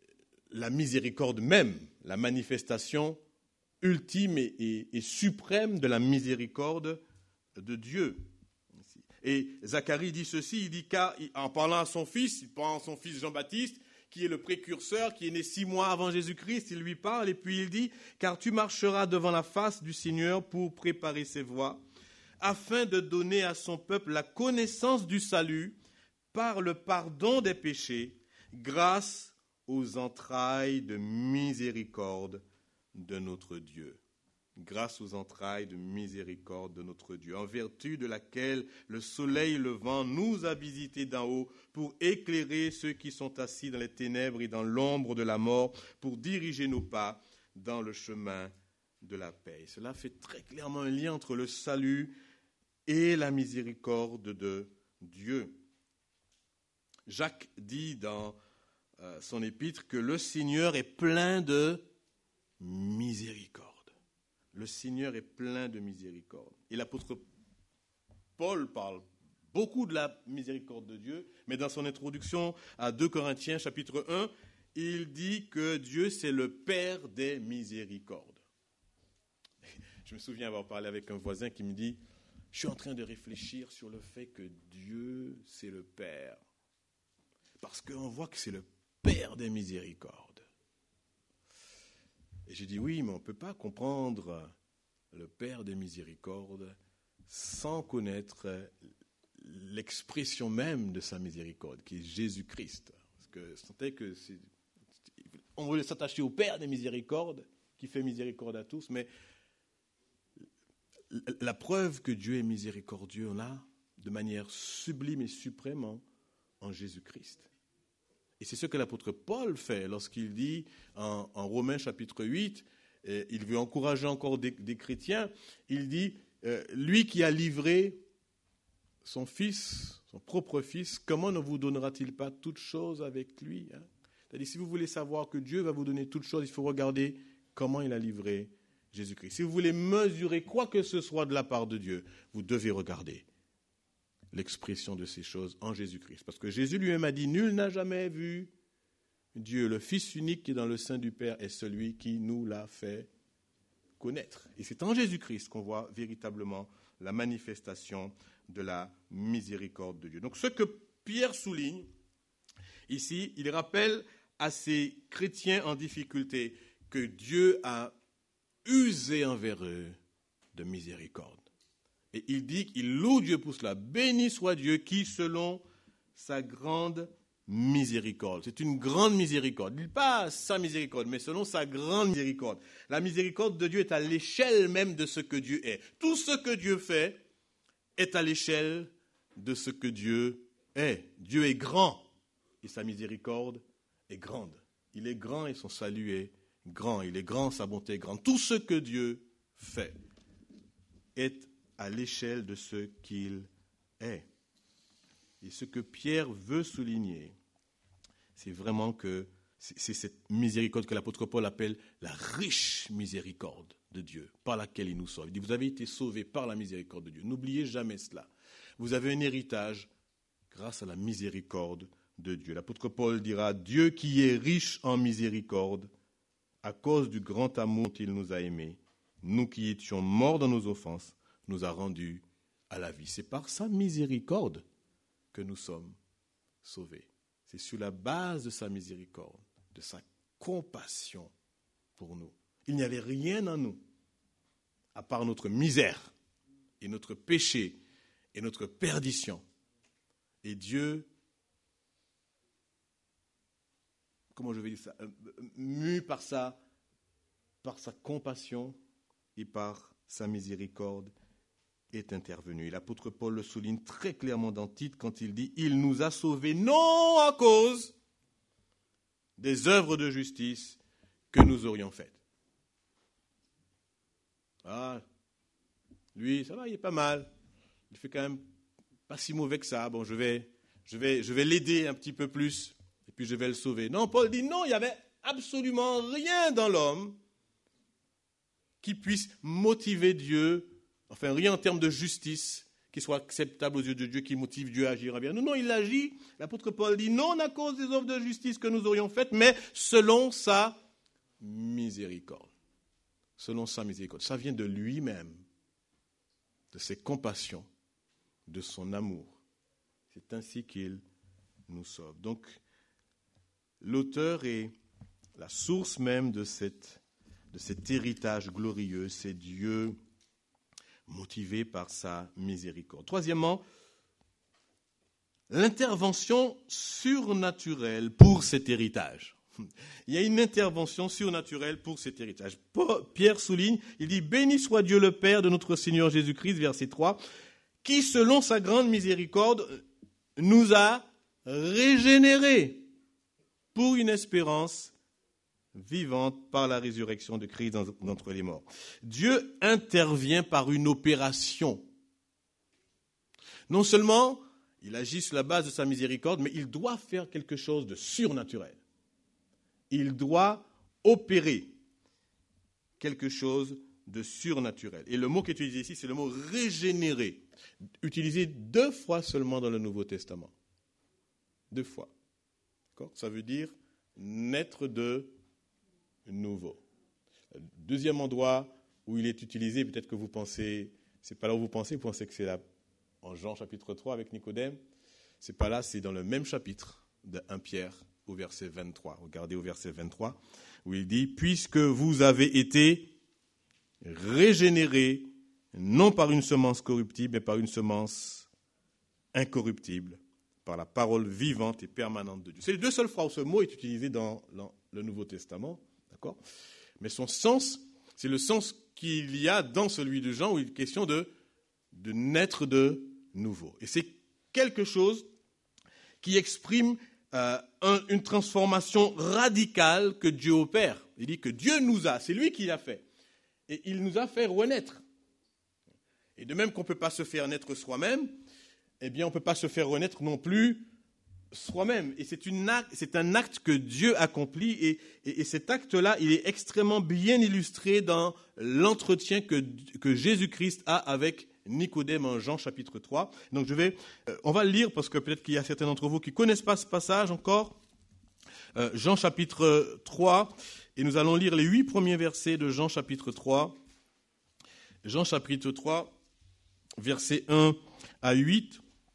la miséricorde même, la manifestation ultime et, et, et suprême de la miséricorde de Dieu. Et Zacharie dit ceci, il dit, car, en parlant à son fils, il parle à son fils Jean-Baptiste, qui est le précurseur, qui est né six mois avant Jésus-Christ, il lui parle, et puis il dit, car tu marcheras devant la face du Seigneur pour préparer ses voies, afin de donner à son peuple la connaissance du salut par le pardon des péchés, grâce aux entrailles de miséricorde de notre Dieu. Grâce aux entrailles de miséricorde de notre Dieu, en vertu de laquelle le soleil levant nous a visités d'en haut pour éclairer ceux qui sont assis dans les ténèbres et dans l'ombre de la mort, pour diriger nos pas dans le chemin de la paix. Cela fait très clairement un lien entre le salut et la miséricorde de Dieu. Jacques dit dans euh, son épître que le Seigneur est plein de miséricorde. Le Seigneur est plein de miséricorde. Et l'apôtre Paul parle beaucoup de la miséricorde de Dieu, mais dans son introduction à deux Corinthiens chapitre un, il dit que Dieu c'est le Père des miséricordes. Je me souviens avoir parlé avec un voisin qui me dit, je suis en train de réfléchir sur le fait que Dieu c'est le Père. Parce qu'on voit que c'est le Père des miséricordes. Et j'ai dit, oui, mais on ne peut pas comprendre le Père des miséricordes sans connaître l'expression même de sa miséricorde, qui est Jésus-Christ. Parce que c'est que c'est, on veut s'attacher au Père des miséricordes, qui fait miséricorde à tous, mais la preuve que Dieu est miséricordieux, on l'a de manière sublime et suprême en, en Jésus-Christ. Et c'est ce que l'apôtre Paul fait lorsqu'il dit en, en Romains chapitre huit, euh, il veut encourager encore des, des chrétiens, il dit, euh, lui qui a livré son fils, son propre fils, comment ne vous donnera-t-il pas toutes choses avec lui, hein? C'est-à-dire, si vous voulez savoir que Dieu va vous donner toutes choses, il faut regarder comment il a livré Jésus-Christ. Si vous voulez mesurer quoi que ce soit de la part de Dieu, vous devez regarder l'expression de ces choses en Jésus-Christ. Parce que Jésus lui-même a dit, nul n'a jamais vu Dieu. Le Fils unique qui est dans le sein du Père est celui qui nous l'a fait connaître. Et c'est en Jésus-Christ qu'on voit véritablement la manifestation de la miséricorde de Dieu. Donc ce que Pierre souligne ici, il rappelle à ces chrétiens en difficulté que Dieu a usé envers eux de miséricorde. Et il dit qu'il loue Dieu pour cela. Béni soit Dieu qui, selon sa grande miséricorde. C'est une grande miséricorde. Il dit pas sa miséricorde, mais selon sa grande miséricorde. La miséricorde de Dieu est à l'échelle même de ce que Dieu est. Tout ce que Dieu fait est à l'échelle de ce que Dieu est. Dieu est grand et sa miséricorde est grande. Il est grand et son salut est grand. Il est grand, sa bonté est grande. Tout ce que Dieu fait est à l'échelle de ce qu'il est. Et ce que Pierre veut souligner, c'est vraiment que c'est cette miséricorde que l'apôtre Paul appelle la riche miséricorde de Dieu, par laquelle il nous sauve. Il dit, vous avez été sauvés par la miséricorde de Dieu. N'oubliez jamais cela. Vous avez un héritage grâce à la miséricorde de Dieu. L'apôtre Paul dira, Dieu qui est riche en miséricorde, à cause du grand amour dont il nous a aimés, nous qui étions morts dans nos offenses, nous a rendus à la vie. C'est par sa miséricorde que nous sommes sauvés. C'est sur la base de sa miséricorde, de sa compassion pour nous. Il n'y avait rien en nous, à part notre misère et notre péché et notre perdition. Et Dieu, comment je vais dire ça, mu par sa, par sa compassion et par sa miséricorde, est intervenu. Et l'apôtre Paul le souligne très clairement dans Tite quand il dit « Il nous a sauvés non à cause des œuvres de justice que nous aurions faites. » Ah, lui, ça va, il est pas mal. Il fait quand même pas si mauvais que ça. Bon, je vais, je vais, je vais l'aider un petit peu plus et puis je vais le sauver. Non, Paul dit non, il n'y avait absolument rien dans l'homme qui puisse motiver Dieu, enfin rien en termes de justice, qui soit acceptable aux yeux de Dieu, qui motive Dieu à agir bien. Non, non, il agit. L'apôtre Paul dit, non à cause des œuvres de justice que nous aurions faites, mais selon sa miséricorde. Selon sa miséricorde. Ça vient de lui-même, de ses compassions, de son amour. C'est ainsi qu'il nous sauve. Donc, l'auteur est la source même de, cette, de cet héritage glorieux, c'est Dieu motivé par sa miséricorde. Troisièmement, l'intervention surnaturelle pour cet héritage. Il y a une intervention surnaturelle pour cet héritage. Pierre souligne, il dit « Béni soit Dieu le Père de notre Seigneur Jésus-Christ », verset trois, « qui, selon sa grande miséricorde, nous a régénérés pour une espérance vivante par la résurrection de Christ d'entre les morts. » Dieu intervient par une opération. Non seulement il agit sur la base de sa miséricorde, mais il doit faire quelque chose de surnaturel. Il doit opérer quelque chose de surnaturel. Et le mot qui est utilisé ici, c'est le mot « régénérer », utilisé deux fois seulement dans le Nouveau Testament. Deux fois. D'accord ? Ça veut dire naître de nouveau. Deuxième endroit où il est utilisé, peut-être que vous pensez, c'est pas là où vous pensez, vous pensez que c'est là, en Jean chapitre trois avec Nicodème. C'est pas là, c'est dans le même chapitre de premier Pierre au verset vingt-trois. Regardez au verset vingt-trois où il dit « Puisque vous avez été régénérés, non par une semence corruptible, mais par une semence incorruptible, par la parole vivante et permanente de Dieu. » C'est les deux seules fois où ce mot est utilisé dans, dans le Nouveau Testament. D'accord ? Mais son sens, c'est le sens qu'il y a dans celui de Jean où il est question de, de naître de nouveau. Et c'est quelque chose qui exprime euh, un, une transformation radicale que Dieu opère. Il dit que Dieu nous a, c'est lui qui l'a fait. Et il nous a fait renaître. Et de même qu'on ne peut pas se faire naître soi-même, eh bien on ne peut pas se faire renaître non plus soi-même. Et c'est, une acte, c'est un acte que Dieu accomplit et, et, et cet acte-là, il est extrêmement bien illustré dans l'entretien que, que Jésus-Christ a avec Nicodème en Jean chapitre trois. Donc je vais, euh, on va le lire parce que peut-être qu'il y a certains d'entre vous qui ne connaissent pas ce passage encore. Euh, Jean chapitre trois, et nous allons lire les huit premiers versets de Jean chapitre trois. Jean chapitre trois, versets un à huit.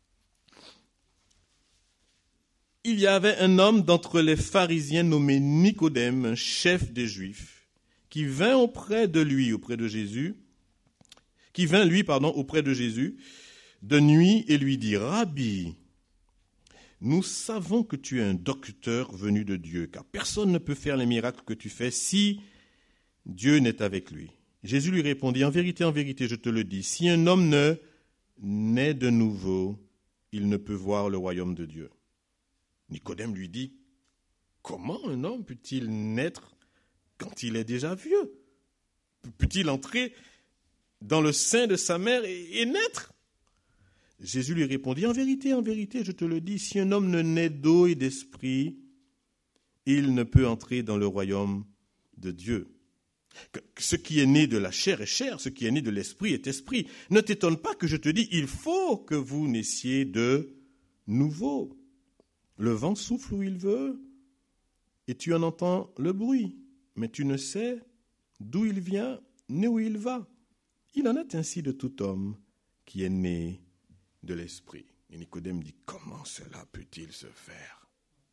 Il y avait un homme d'entre les pharisiens nommé Nicodème, un chef des Juifs, qui vint auprès de lui, auprès de Jésus, qui vint lui, pardon, auprès de Jésus de nuit et lui dit « Rabbi, nous savons que tu es un docteur venu de Dieu, car personne ne peut faire les miracles que tu fais si Dieu n'est avec lui. » Jésus lui répondit « En vérité, en vérité, je te le dis, si un homme ne naît de nouveau, il ne peut voir le royaume de Dieu. » Nicodème lui dit, comment un homme peut-il naître quand il est déjà vieux ? Peut-il entrer dans le sein de sa mère et, et naître ? Jésus lui répondit, en vérité, en vérité, je te le dis, si un homme ne naît d'eau et d'esprit, il ne peut entrer dans le royaume de Dieu. Ce qui est né de la chair est chair, ce qui est né de l'esprit est esprit. Ne t'étonne pas que je te dis, il faut que vous naissiez de nouveau. Le vent souffle où il veut, et tu en entends le bruit, mais tu ne sais d'où il vient ni où il va. Il en est ainsi de tout homme qui est né de l'esprit. Et Nicodème dit, comment cela peut-il se faire ?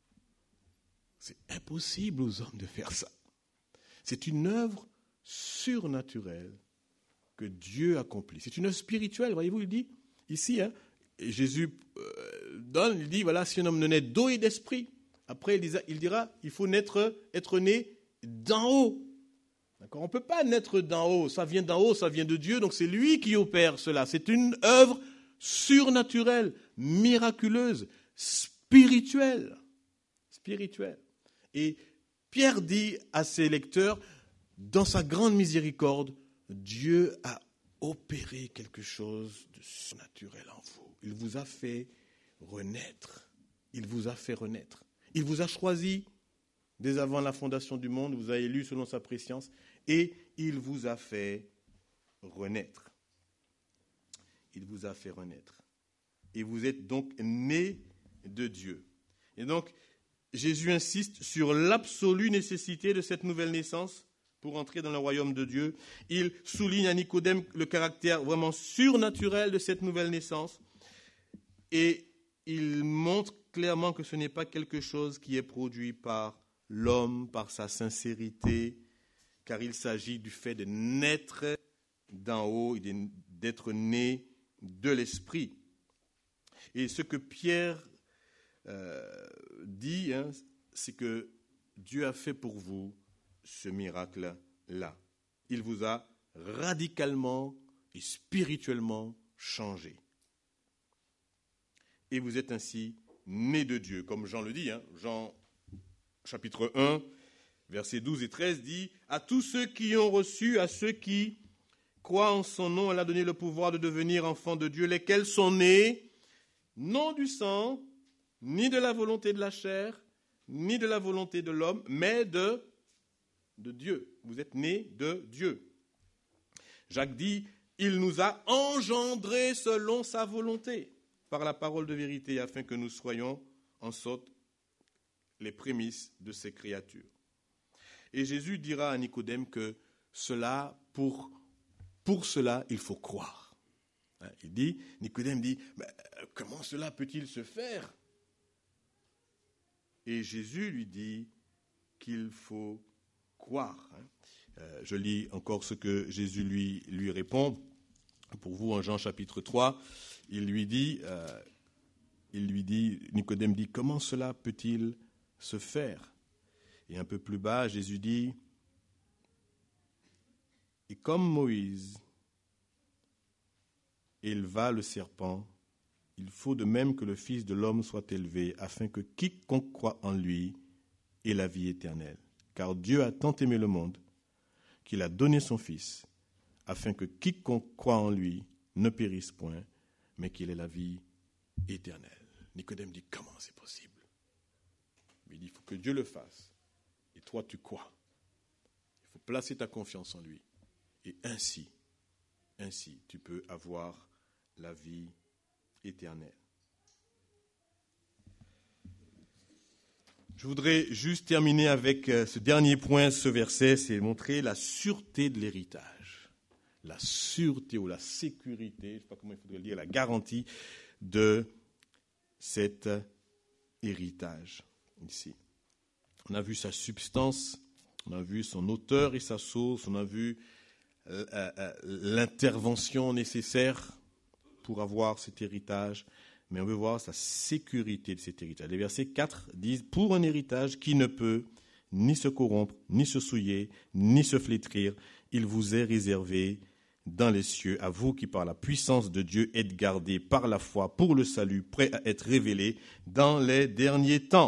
C'est impossible aux hommes de faire ça. C'est une œuvre surnaturelle que Dieu accomplit. C'est une œuvre spirituelle, voyez-vous, il dit ici, hein, et Jésus euh, donne, il dit, voilà, si un homme ne naît d'eau et d'esprit, après il dira, il dira, il faut naître, être né d'en haut. D'accord ? On ne peut pas naître d'en haut, ça vient d'en haut, ça vient de Dieu, donc c'est lui qui opère cela. C'est une œuvre surnaturelle, miraculeuse, spirituelle. Spirituelle. Et Pierre dit à ses lecteurs, dans sa grande miséricorde, Dieu a opéré quelque chose de surnaturel en vous. Il vous a fait renaître. Il vous a fait renaître. Il vous a choisi dès avant la fondation du monde, vous a élu selon sa préscience, et il vous a fait renaître. il vous a fait renaître. Et vous êtes donc nés de Dieu. Et donc, Jésus insiste sur l'absolue nécessité de cette nouvelle naissance pour entrer dans le royaume de Dieu. Il souligne à Nicodème le caractère vraiment surnaturel de cette nouvelle naissance. Et il montre clairement que ce n'est pas quelque chose qui est produit par l'homme, par sa sincérité, car il s'agit du fait de naître d'en haut et d'être né de l'Esprit. Et ce que Pierre euh, dit, hein, c'est que Dieu a fait pour vous ce miracle-là. Il vous a radicalement et spirituellement changé. Et vous êtes ainsi nés de Dieu, comme Jean le dit. Hein. Jean chapitre un, versets douze et treize dit « À tous ceux qui ont reçu, à ceux qui croient en son nom, elle a donné le pouvoir de devenir enfants de Dieu, lesquels sont nés non du sang, ni de la volonté de la chair, ni de la volonté de l'homme, mais de, de Dieu. Vous êtes nés de Dieu. » Jacques dit « Il nous a engendrés selon sa volonté, par la parole de vérité, afin que nous soyons en sorte les prémices de ces créatures. » Et Jésus dira à Nicodème que cela, pour, pour cela, il faut croire. Il dit, Nicodème dit, mais comment cela peut-il se faire? Et Jésus lui dit qu'il faut croire. Je lis encore ce que Jésus lui, lui répond. Pour vous, en Jean chapitre trois, il lui dit, euh, il lui dit, Nicodème dit, comment cela peut-il se faire? Et un peu plus bas, Jésus dit, et comme Moïse éleva le serpent, il faut de même que le Fils de l'homme soit élevé, afin que quiconque croit en lui ait la vie éternelle. Car Dieu a tant aimé le monde qu'il a donné son Fils, afin que quiconque croit en lui ne périsse point, mais qu'il ait la vie éternelle. Nicodème dit, comment c'est possible? Il dit, il faut que Dieu le fasse. Et toi, tu crois. Il faut placer ta confiance en lui. Et ainsi, ainsi, tu peux avoir la vie éternelle. Je voudrais juste terminer avec ce dernier point, ce verset, c'est montrer la sûreté de l'héritage. La sûreté ou la sécurité, je ne sais pas comment il faudrait le dire, la garantie de cet héritage ici. On a vu sa substance, on a vu son auteur et sa source, on a vu euh, euh, l'intervention nécessaire pour avoir cet héritage, mais on veut voir sa sécurité de cet héritage. Les versets quatre disent « Pour un héritage qui ne peut ni se corrompre, ni se souiller, ni se flétrir, il vous est réservé dans les cieux, à vous qui par la puissance de Dieu êtes gardés par la foi pour le salut, prêt à être révélé dans les derniers temps. »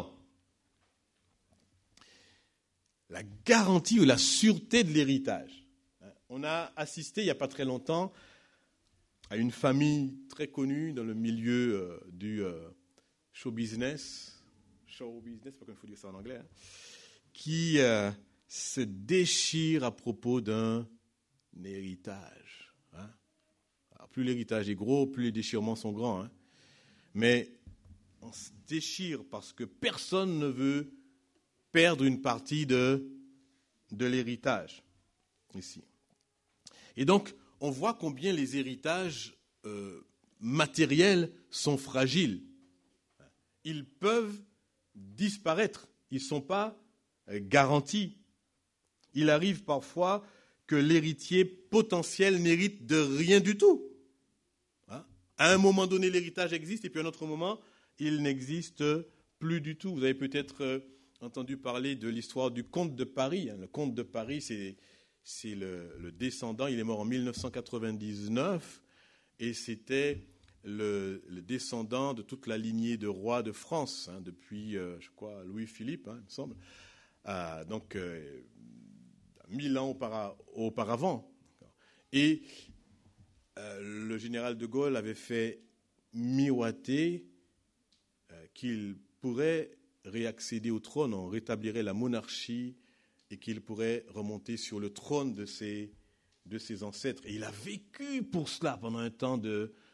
La garantie ou la sûreté de l'héritage. On a assisté il n'y a pas très longtemps à une famille très connue dans le milieu euh, du euh, show business, show business, je ne sais pas comment il faut dire ça en anglais, hein, qui euh, se déchire à propos d'un héritage. Hein. Alors, plus l'héritage est gros, plus les déchirements sont grands. Hein. Mais on se déchire parce que personne ne veut perdre une partie de, de l'héritage ici. Et donc, on voit combien les héritages euh, matériels sont fragiles. Ils peuvent disparaître. Ils ne sont pas euh, garantis. Il arrive parfois que l'héritier potentiel n'hérite de rien du tout. Hein? À un moment donné, l'héritage existe et puis à un autre moment, il n'existe plus du tout. Vous avez peut-être euh, entendu parler de l'histoire du comte de Paris. Hein. Le comte de Paris, c'est... C'est le, le descendant, il est mort en dix-neuf cent quatre-vingt-dix-neuf, et c'était le, le descendant de toute la lignée de rois de France, hein, depuis, euh, je crois, Louis-Philippe, hein, il me semble, euh, donc euh, mille ans aupara, auparavant. Et euh, le général de Gaulle avait fait miroiter euh, qu'il pourrait réaccéder au trône, on rétablirait la monarchie, et qu'il pourrait remonter sur le trône de ses, de ses ancêtres. Et il a vécu pour cela pendant un temps de,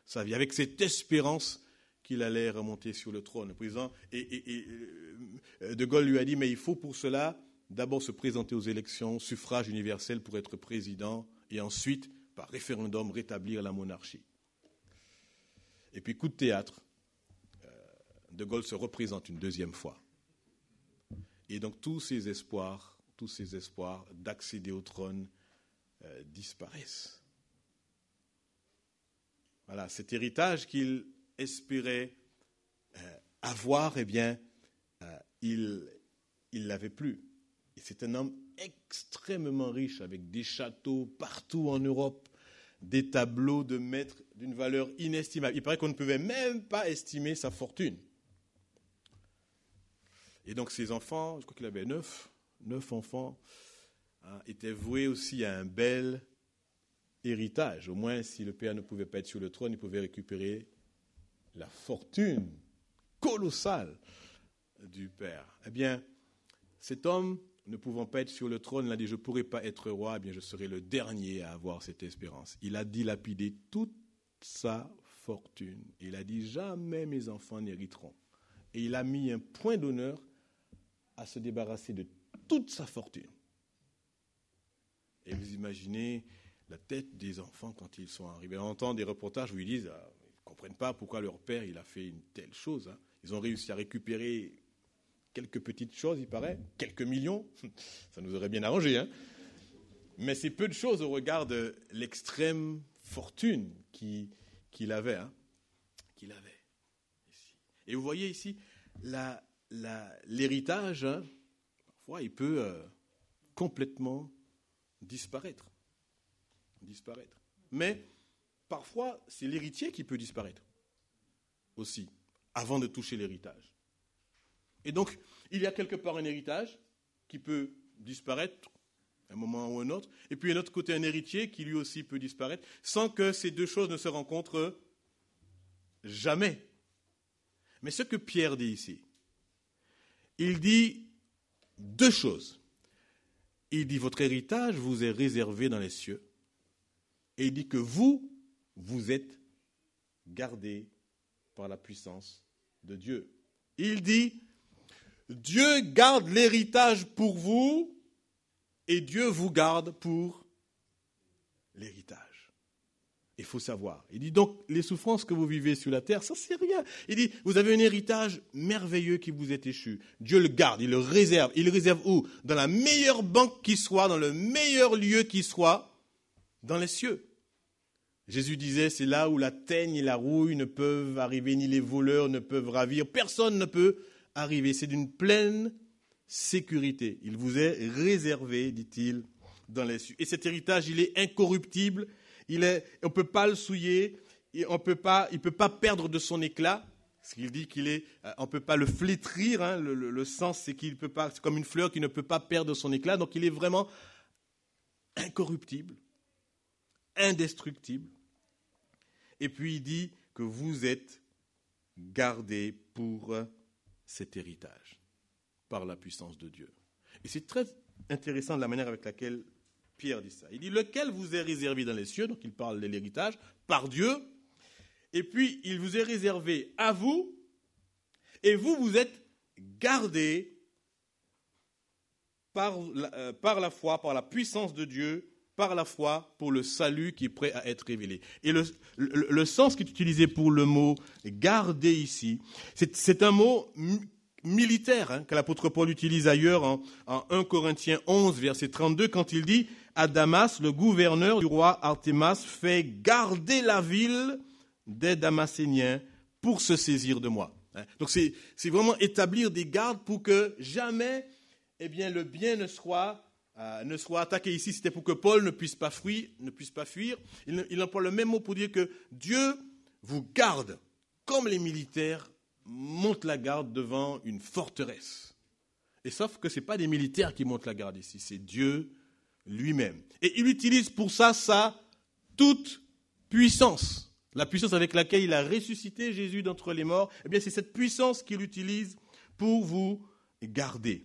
sa vie, avec cette espérance qu'il allait remonter sur le trône. Le président, et, et, et, De Gaulle lui a dit, mais il faut pour cela d'abord se présenter aux élections, suffrage universel pour être président, et ensuite, par référendum, rétablir la monarchie. Et puis, coup de théâtre, De Gaulle se représente une deuxième fois. Et donc, tous ses espoirs, tous ses espoirs d'accéder au trône euh, disparaissent. Voilà, cet héritage qu'il espérait euh, avoir, eh bien, euh, il ne l'avait plus. Et c'est un homme extrêmement riche, avec des châteaux partout en Europe, des tableaux de maîtres d'une valeur inestimable. Il paraît qu'on ne pouvait même pas estimer sa fortune. Et donc ses enfants, je crois qu'il avait neuf, neuf enfants, hein, étaient voués aussi à un bel héritage. Au moins, si le père ne pouvait pas être sur le trône, il pouvait récupérer la fortune colossale du père. Eh bien, cet homme, ne pouvant pas être sur le trône, il a dit, je ne pourrai pas être roi, eh bien, je serai le dernier à avoir cette espérance. Il a dilapidé toute sa fortune. Il a dit, jamais mes enfants n'hériteront. Et il a mis un point d'honneur à se débarrasser de toute sa fortune. Et vous imaginez la tête des enfants quand ils sont arrivés. On entend des reportages où ils disent, ah, ils ne comprennent pas pourquoi leur père il a fait une telle chose. Hein. Ils ont réussi à récupérer quelques petites choses, il paraît, quelques millions. Ça nous aurait bien arrangé. Hein. Mais c'est peu de choses au regard de l'extrême fortune qui, qu'il avait. Hein, qu'il avait. Ici. Et vous voyez ici, la, la, l'héritage, hein, parfois, il peut euh, complètement disparaître. disparaître. Mais parfois, c'est l'héritier qui peut disparaître aussi, avant de toucher l'héritage. Et donc, il y a quelque part un héritage qui peut disparaître à un moment ou un autre, et puis un autre côté, un héritier qui lui aussi peut disparaître, sans que ces deux choses ne se rencontrent jamais. Mais ce que Pierre dit ici, il dit deux choses. Il dit, votre héritage vous est réservé dans les cieux, et il dit que vous, vous êtes gardés par la puissance de Dieu. Il dit, Dieu garde l'héritage pour vous et Dieu vous garde pour l'héritage. Il faut savoir. Il dit donc, les souffrances que vous vivez sur la terre, ça c'est rien. Il dit, vous avez un héritage merveilleux qui vous est échu. Dieu le garde, il le réserve. Il le réserve où ? Dans la meilleure banque qui soit, dans le meilleur lieu qui soit, dans les cieux. Jésus disait, c'est là où la teigne et la rouille ne peuvent arriver, ni les voleurs ne peuvent ravir. Personne ne peut arriver. C'est d'une pleine sécurité. Il vous est réservé, dit-il, dans les cieux. Et cet héritage, il est incorruptible. Il est, on ne peut pas le souiller. On peut pas, il ne peut pas perdre de son éclat. Parce qu'il dit qu'il est, on ne peut pas le flétrir. Hein. Le, le, le sens, c'est qu'il peut pas, c'est comme une fleur qui ne peut pas perdre son éclat. Donc, il est vraiment incorruptible, indestructible. Et puis, il dit que vous êtes gardés pour cet héritage par la puissance de Dieu. Et c'est très intéressant de la manière avec laquelle Pierre dit ça. Il dit, lequel vous est réservé dans les cieux, donc il parle de l'héritage, par Dieu, et puis il vous est réservé à vous, et vous, vous êtes gardés par la, euh, par la foi, par la puissance de Dieu, par la foi pour le salut qui est prêt à être révélé. Et le, le, le sens qui est utilisé pour le mot « garder » ici, c'est, c'est un mot m- militaire hein, que l'apôtre Paul utilise ailleurs en, en un Corinthiens onze, verset trente-deux, quand il dit « À Damas, le gouverneur du roi Artémas fait garder la ville des Damascéniens pour se saisir de moi. » Donc c'est, c'est vraiment établir des gardes pour que jamais eh bien, le bien ne soit... Euh, ne soit attaqué ici, c'était pour que Paul ne puisse pas fuir. Ne puisse pas fuir. Il, il emploie le même mot pour dire que Dieu vous garde, comme les militaires montent la garde devant une forteresse. Et sauf que ce n'est pas des militaires qui montent la garde ici, c'est Dieu lui-même. Et il utilise pour ça sa toute puissance. La puissance avec laquelle il a ressuscité Jésus d'entre les morts, eh bien c'est cette puissance qu'il utilise pour vous garder.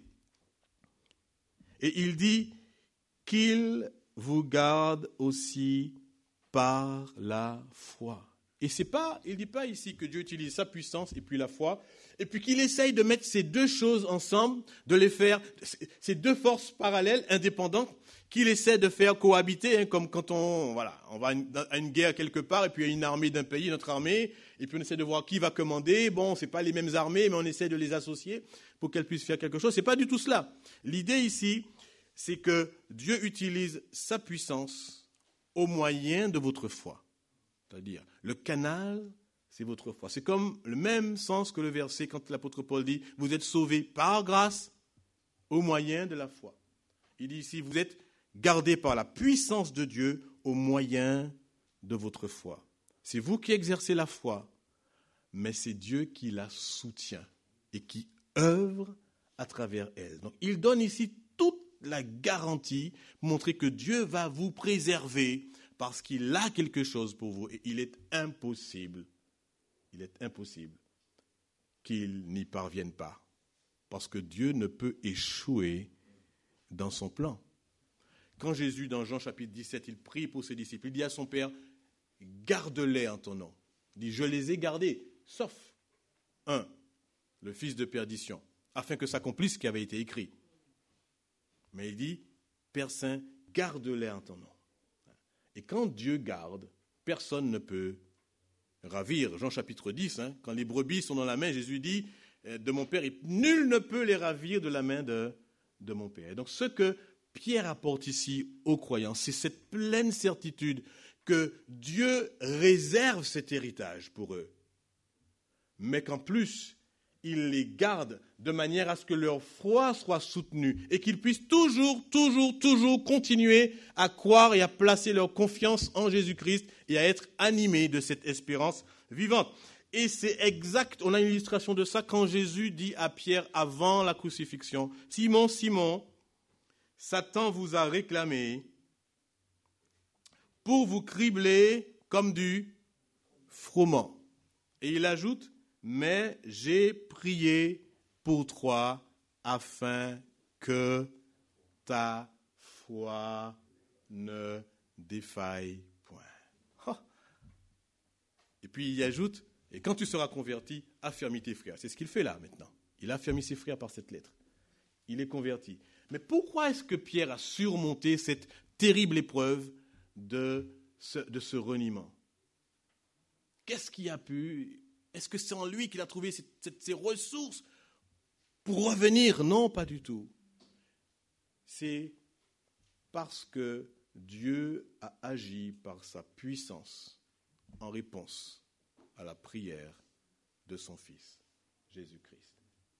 Et il dit qu'il vous garde aussi par la foi. Et c'est pas, il ne dit pas ici que Dieu utilise sa puissance et puis la foi, et puis qu'il essaye de mettre ces deux choses ensemble, de les faire, ces deux forces parallèles, indépendantes, qu'il essaie de faire cohabiter, hein, comme quand on, voilà, on va à une, à une guerre quelque part, et puis il y a une armée d'un pays, notre armée, et puis on essaie de voir qui va commander. Bon, c'est pas les mêmes armées, mais on essaie de les associer pour qu'elles puissent faire quelque chose. C'est pas du tout cela. L'idée ici, c'est que Dieu utilise sa puissance au moyen de votre foi. C'est-à-dire, le canal, c'est votre foi. C'est comme le même sens que le verset quand l'apôtre Paul dit « Vous êtes sauvés par grâce au moyen de la foi ». Il dit ici « Vous êtes gardés par la puissance de Dieu au moyen de votre foi ». C'est vous qui exercez la foi, mais c'est Dieu qui la soutient et qui œuvre à travers elle. Donc, il donne ici toute la garantie pour montrer que Dieu va vous préserver parce qu'il a quelque chose pour vous. Et il est impossible, il est impossible qu'il n'y parvienne pas. Parce que Dieu ne peut échouer dans son plan. Quand Jésus, dans Jean chapitre dix-sept, il prie pour ses disciples, il dit à son Père, garde-les en ton nom. Il dit, je les ai gardés, sauf un, le fils de perdition, afin que s'accomplisse ce qui avait été écrit. Mais il dit, Père Saint, garde-les en ton nom. Et quand Dieu garde, personne ne peut ravir. Jean chapitre dix, hein, quand les brebis sont dans la main, Jésus dit, de mon Père, nul ne peut les ravir de la main de, de mon Père. Et donc ce que Pierre apporte ici aux croyants, c'est cette pleine certitude que Dieu réserve cet héritage pour eux, mais qu'en plus, il les garde de manière à ce que leur foi soit soutenue et qu'ils puissent toujours, toujours, toujours continuer à croire et à placer leur confiance en Jésus-Christ et à être animés de cette espérance vivante. Et c'est exact, on a une illustration de ça quand Jésus dit à Pierre avant la crucifixion, « Simon, Simon, Satan vous a réclamé pour vous cribler comme du froment. » Et il ajoute, « Mais j'ai prié pour toi afin que ta foi ne défaille point. » Oh. Et puis il ajoute, « Et quand tu seras converti, affermis tes frères. » C'est ce qu'il fait là maintenant. Il affermit ses frères par cette lettre. Il est converti. Mais pourquoi est-ce que Pierre a surmonté cette terrible épreuve de ce, de ce reniement? Qu'est-ce qui a pu... Est-ce que c'est en lui qu'il a trouvé cette, cette, ces ressources pour revenir? Non, pas du tout. C'est parce que Dieu a agi par sa puissance en réponse à la prière de son Fils, Jésus-Christ.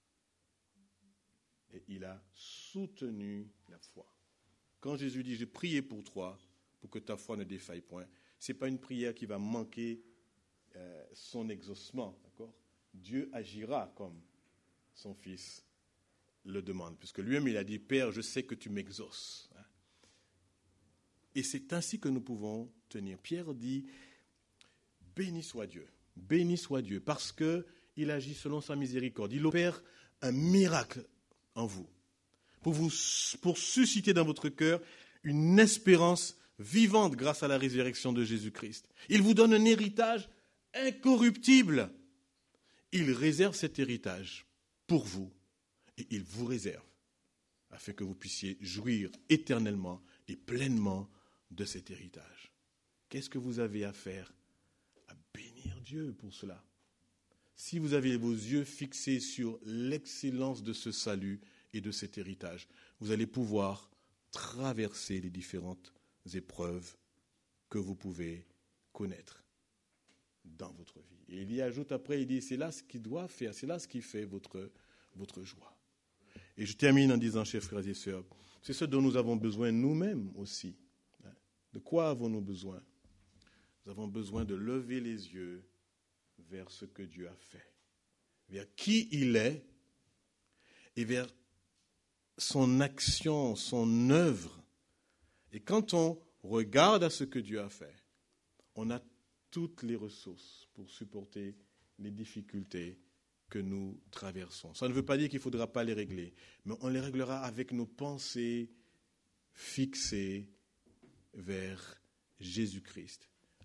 Et il a soutenu la foi. Quand Jésus dit « J'ai prié pour toi, pour que ta foi ne défaille point », ce n'est pas une prière qui va manquer euh, son exaucement. D'accord? Dieu agira comme son Fils le demande. Puisque lui-même, il a dit « Père, je sais que tu m'exauces. » Et c'est ainsi que nous pouvons tenir. Pierre dit « Béni soit Dieu, béni soit Dieu, parce qu'il agit selon sa miséricorde. Il opère un miracle en vous, pour, vous, pour susciter dans votre cœur une espérance vivante grâce à la résurrection de Jésus-Christ. Il vous donne un héritage incorruptible. Il réserve cet héritage pour vous et il vous réserve afin que vous puissiez jouir éternellement et pleinement de cet héritage. Qu'est-ce que vous avez à faire? À bénir Dieu pour cela. Si vous avez vos yeux fixés sur l'excellence de ce salut et de cet héritage, vous allez pouvoir traverser les différentes épreuves que vous pouvez connaître dans votre vie. Et il y ajoute après, il dit, c'est là ce qui doit faire, c'est là ce qui fait votre, votre joie. Et je termine en disant, chers frères et sœurs, c'est ce dont nous avons besoin nous-mêmes aussi. De quoi avons-nous besoin? Nous avons besoin de lever les yeux vers ce que Dieu a fait, vers qui il est et vers son action, son œuvre. Et quand on regarde à ce que Dieu a fait, on a toutes les ressources pour supporter les difficultés que nous traversons. Ça ne veut pas dire qu'il ne faudra pas les régler, mais on les réglera avec nos pensées fixées vers Jésus-Christ,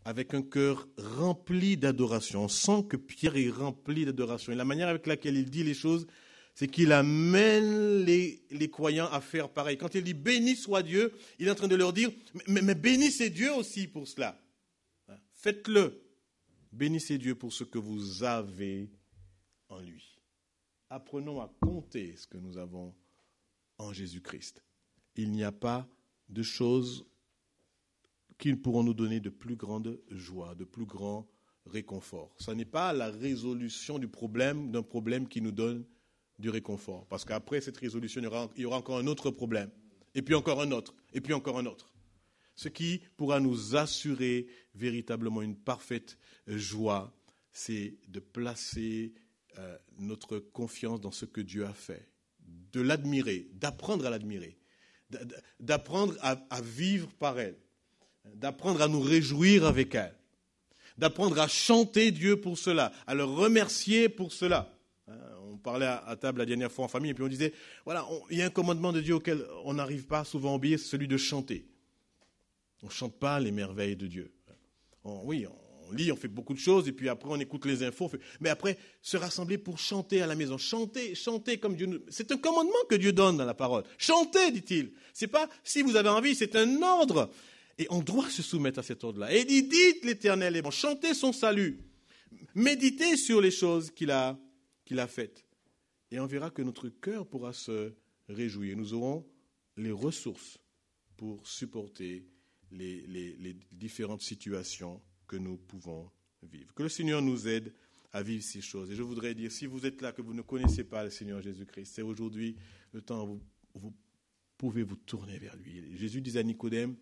avec un cœur rempli d'adoration. On sent que Pierre est rempli d'adoration. Et la manière avec laquelle il dit les choses, c'est qu'il amène les, les croyants à faire pareil. Quand il dit « béni soit Dieu », il est en train de leur dire « mais, mais bénissez Dieu aussi pour cela. Faites-le. Bénissez Dieu pour ce que vous avez en lui. » Apprenons à compter ce que nous avons en Jésus-Christ. Il n'y a pas de choses qui pourront nous donner de plus grande joie, de plus grand réconfort. Ce n'est pas la résolution du problème, d'un problème qui nous donne du réconfort. Parce qu'après cette résolution, il y aura, il y aura encore un autre problème, et puis encore un autre, et puis encore un autre. Ce qui pourra nous assurer véritablement une parfaite joie, c'est de placer euh, notre confiance dans ce que Dieu a fait, de l'admirer, d'apprendre à l'admirer, d'apprendre à, à vivre par elle, d'apprendre à nous réjouir avec elle, d'apprendre à chanter Dieu pour cela, à le remercier pour cela. On parlait à table la dernière fois en famille et puis on disait, voilà, on, il y a un commandement de Dieu auquel on n'arrive pas souvent à obéir, c'est celui de chanter. On ne chante pas les merveilles de Dieu. On, oui, on lit, on fait beaucoup de choses et puis après on écoute les infos. Fait, mais après, se rassembler pour chanter à la maison, chanter, chanter comme Dieu nous... C'est un commandement que Dieu donne dans la parole. Chantez, dit-il. C'est pas si vous avez envie, c'est un ordre. Et on doit se soumettre à cet ordre-là. Et il dit, dites l'Éternel est bon, chantez son salut. Méditez sur les choses qu'il a, qu'il a faites. Et on verra que notre cœur pourra se réjouir. Nous aurons les ressources pour supporter les, les, les différentes situations que nous pouvons vivre. Que le Seigneur nous aide à vivre ces choses. Et je voudrais dire, si vous êtes là, que vous ne connaissez pas le Seigneur Jésus-Christ, c'est aujourd'hui le temps où vous, où vous pouvez vous tourner vers lui. Jésus disait à Nicodème,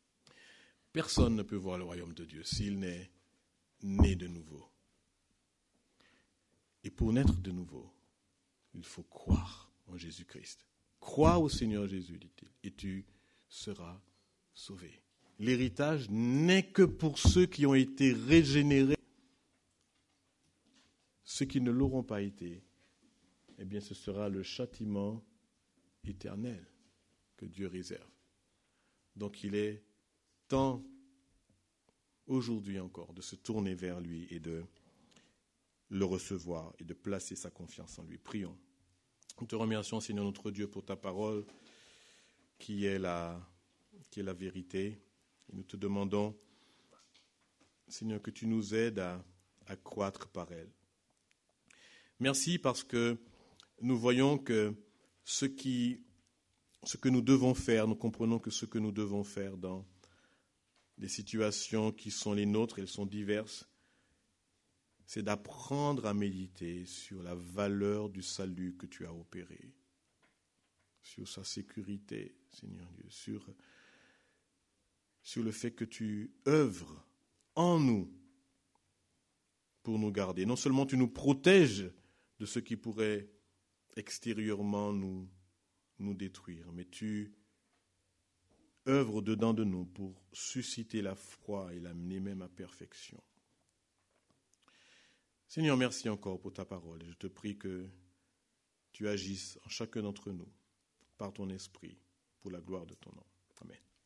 personne ne peut voir le royaume de Dieu s'il n'est né de nouveau. Et pour naître de nouveau, il faut croire en Jésus-Christ. Crois au Seigneur Jésus, dit-il, et tu seras sauvé. L'héritage n'est que pour ceux qui ont été régénérés. Ceux qui ne l'auront pas été, eh bien ce sera le châtiment éternel que Dieu réserve. Donc il est temps, aujourd'hui encore, de se tourner vers lui et de le recevoir et de placer sa confiance en lui. Prions. Nous te remercions, Seigneur notre Dieu, pour ta parole qui est la, qui est la vérité. Et nous te demandons, Seigneur, que tu nous aides à, à croître par elle. Merci parce que nous voyons que ce, qui, ce que nous devons faire, nous comprenons que ce que nous devons faire dans les situations qui sont les nôtres, elles sont diverses, c'est d'apprendre à méditer sur la valeur du salut que tu as opéré, sur sa sécurité, Seigneur Dieu, sur, sur le fait que tu œuvres en nous pour nous garder. Non seulement tu nous protèges de ce qui pourrait extérieurement nous, nous détruire, mais tu œuvres au-dedans de nous pour susciter la foi et l'amener même à perfection. Seigneur, merci encore pour ta parole. Je te prie que tu agisses en chacun d'entre nous par ton esprit pour la gloire de ton nom. Amen.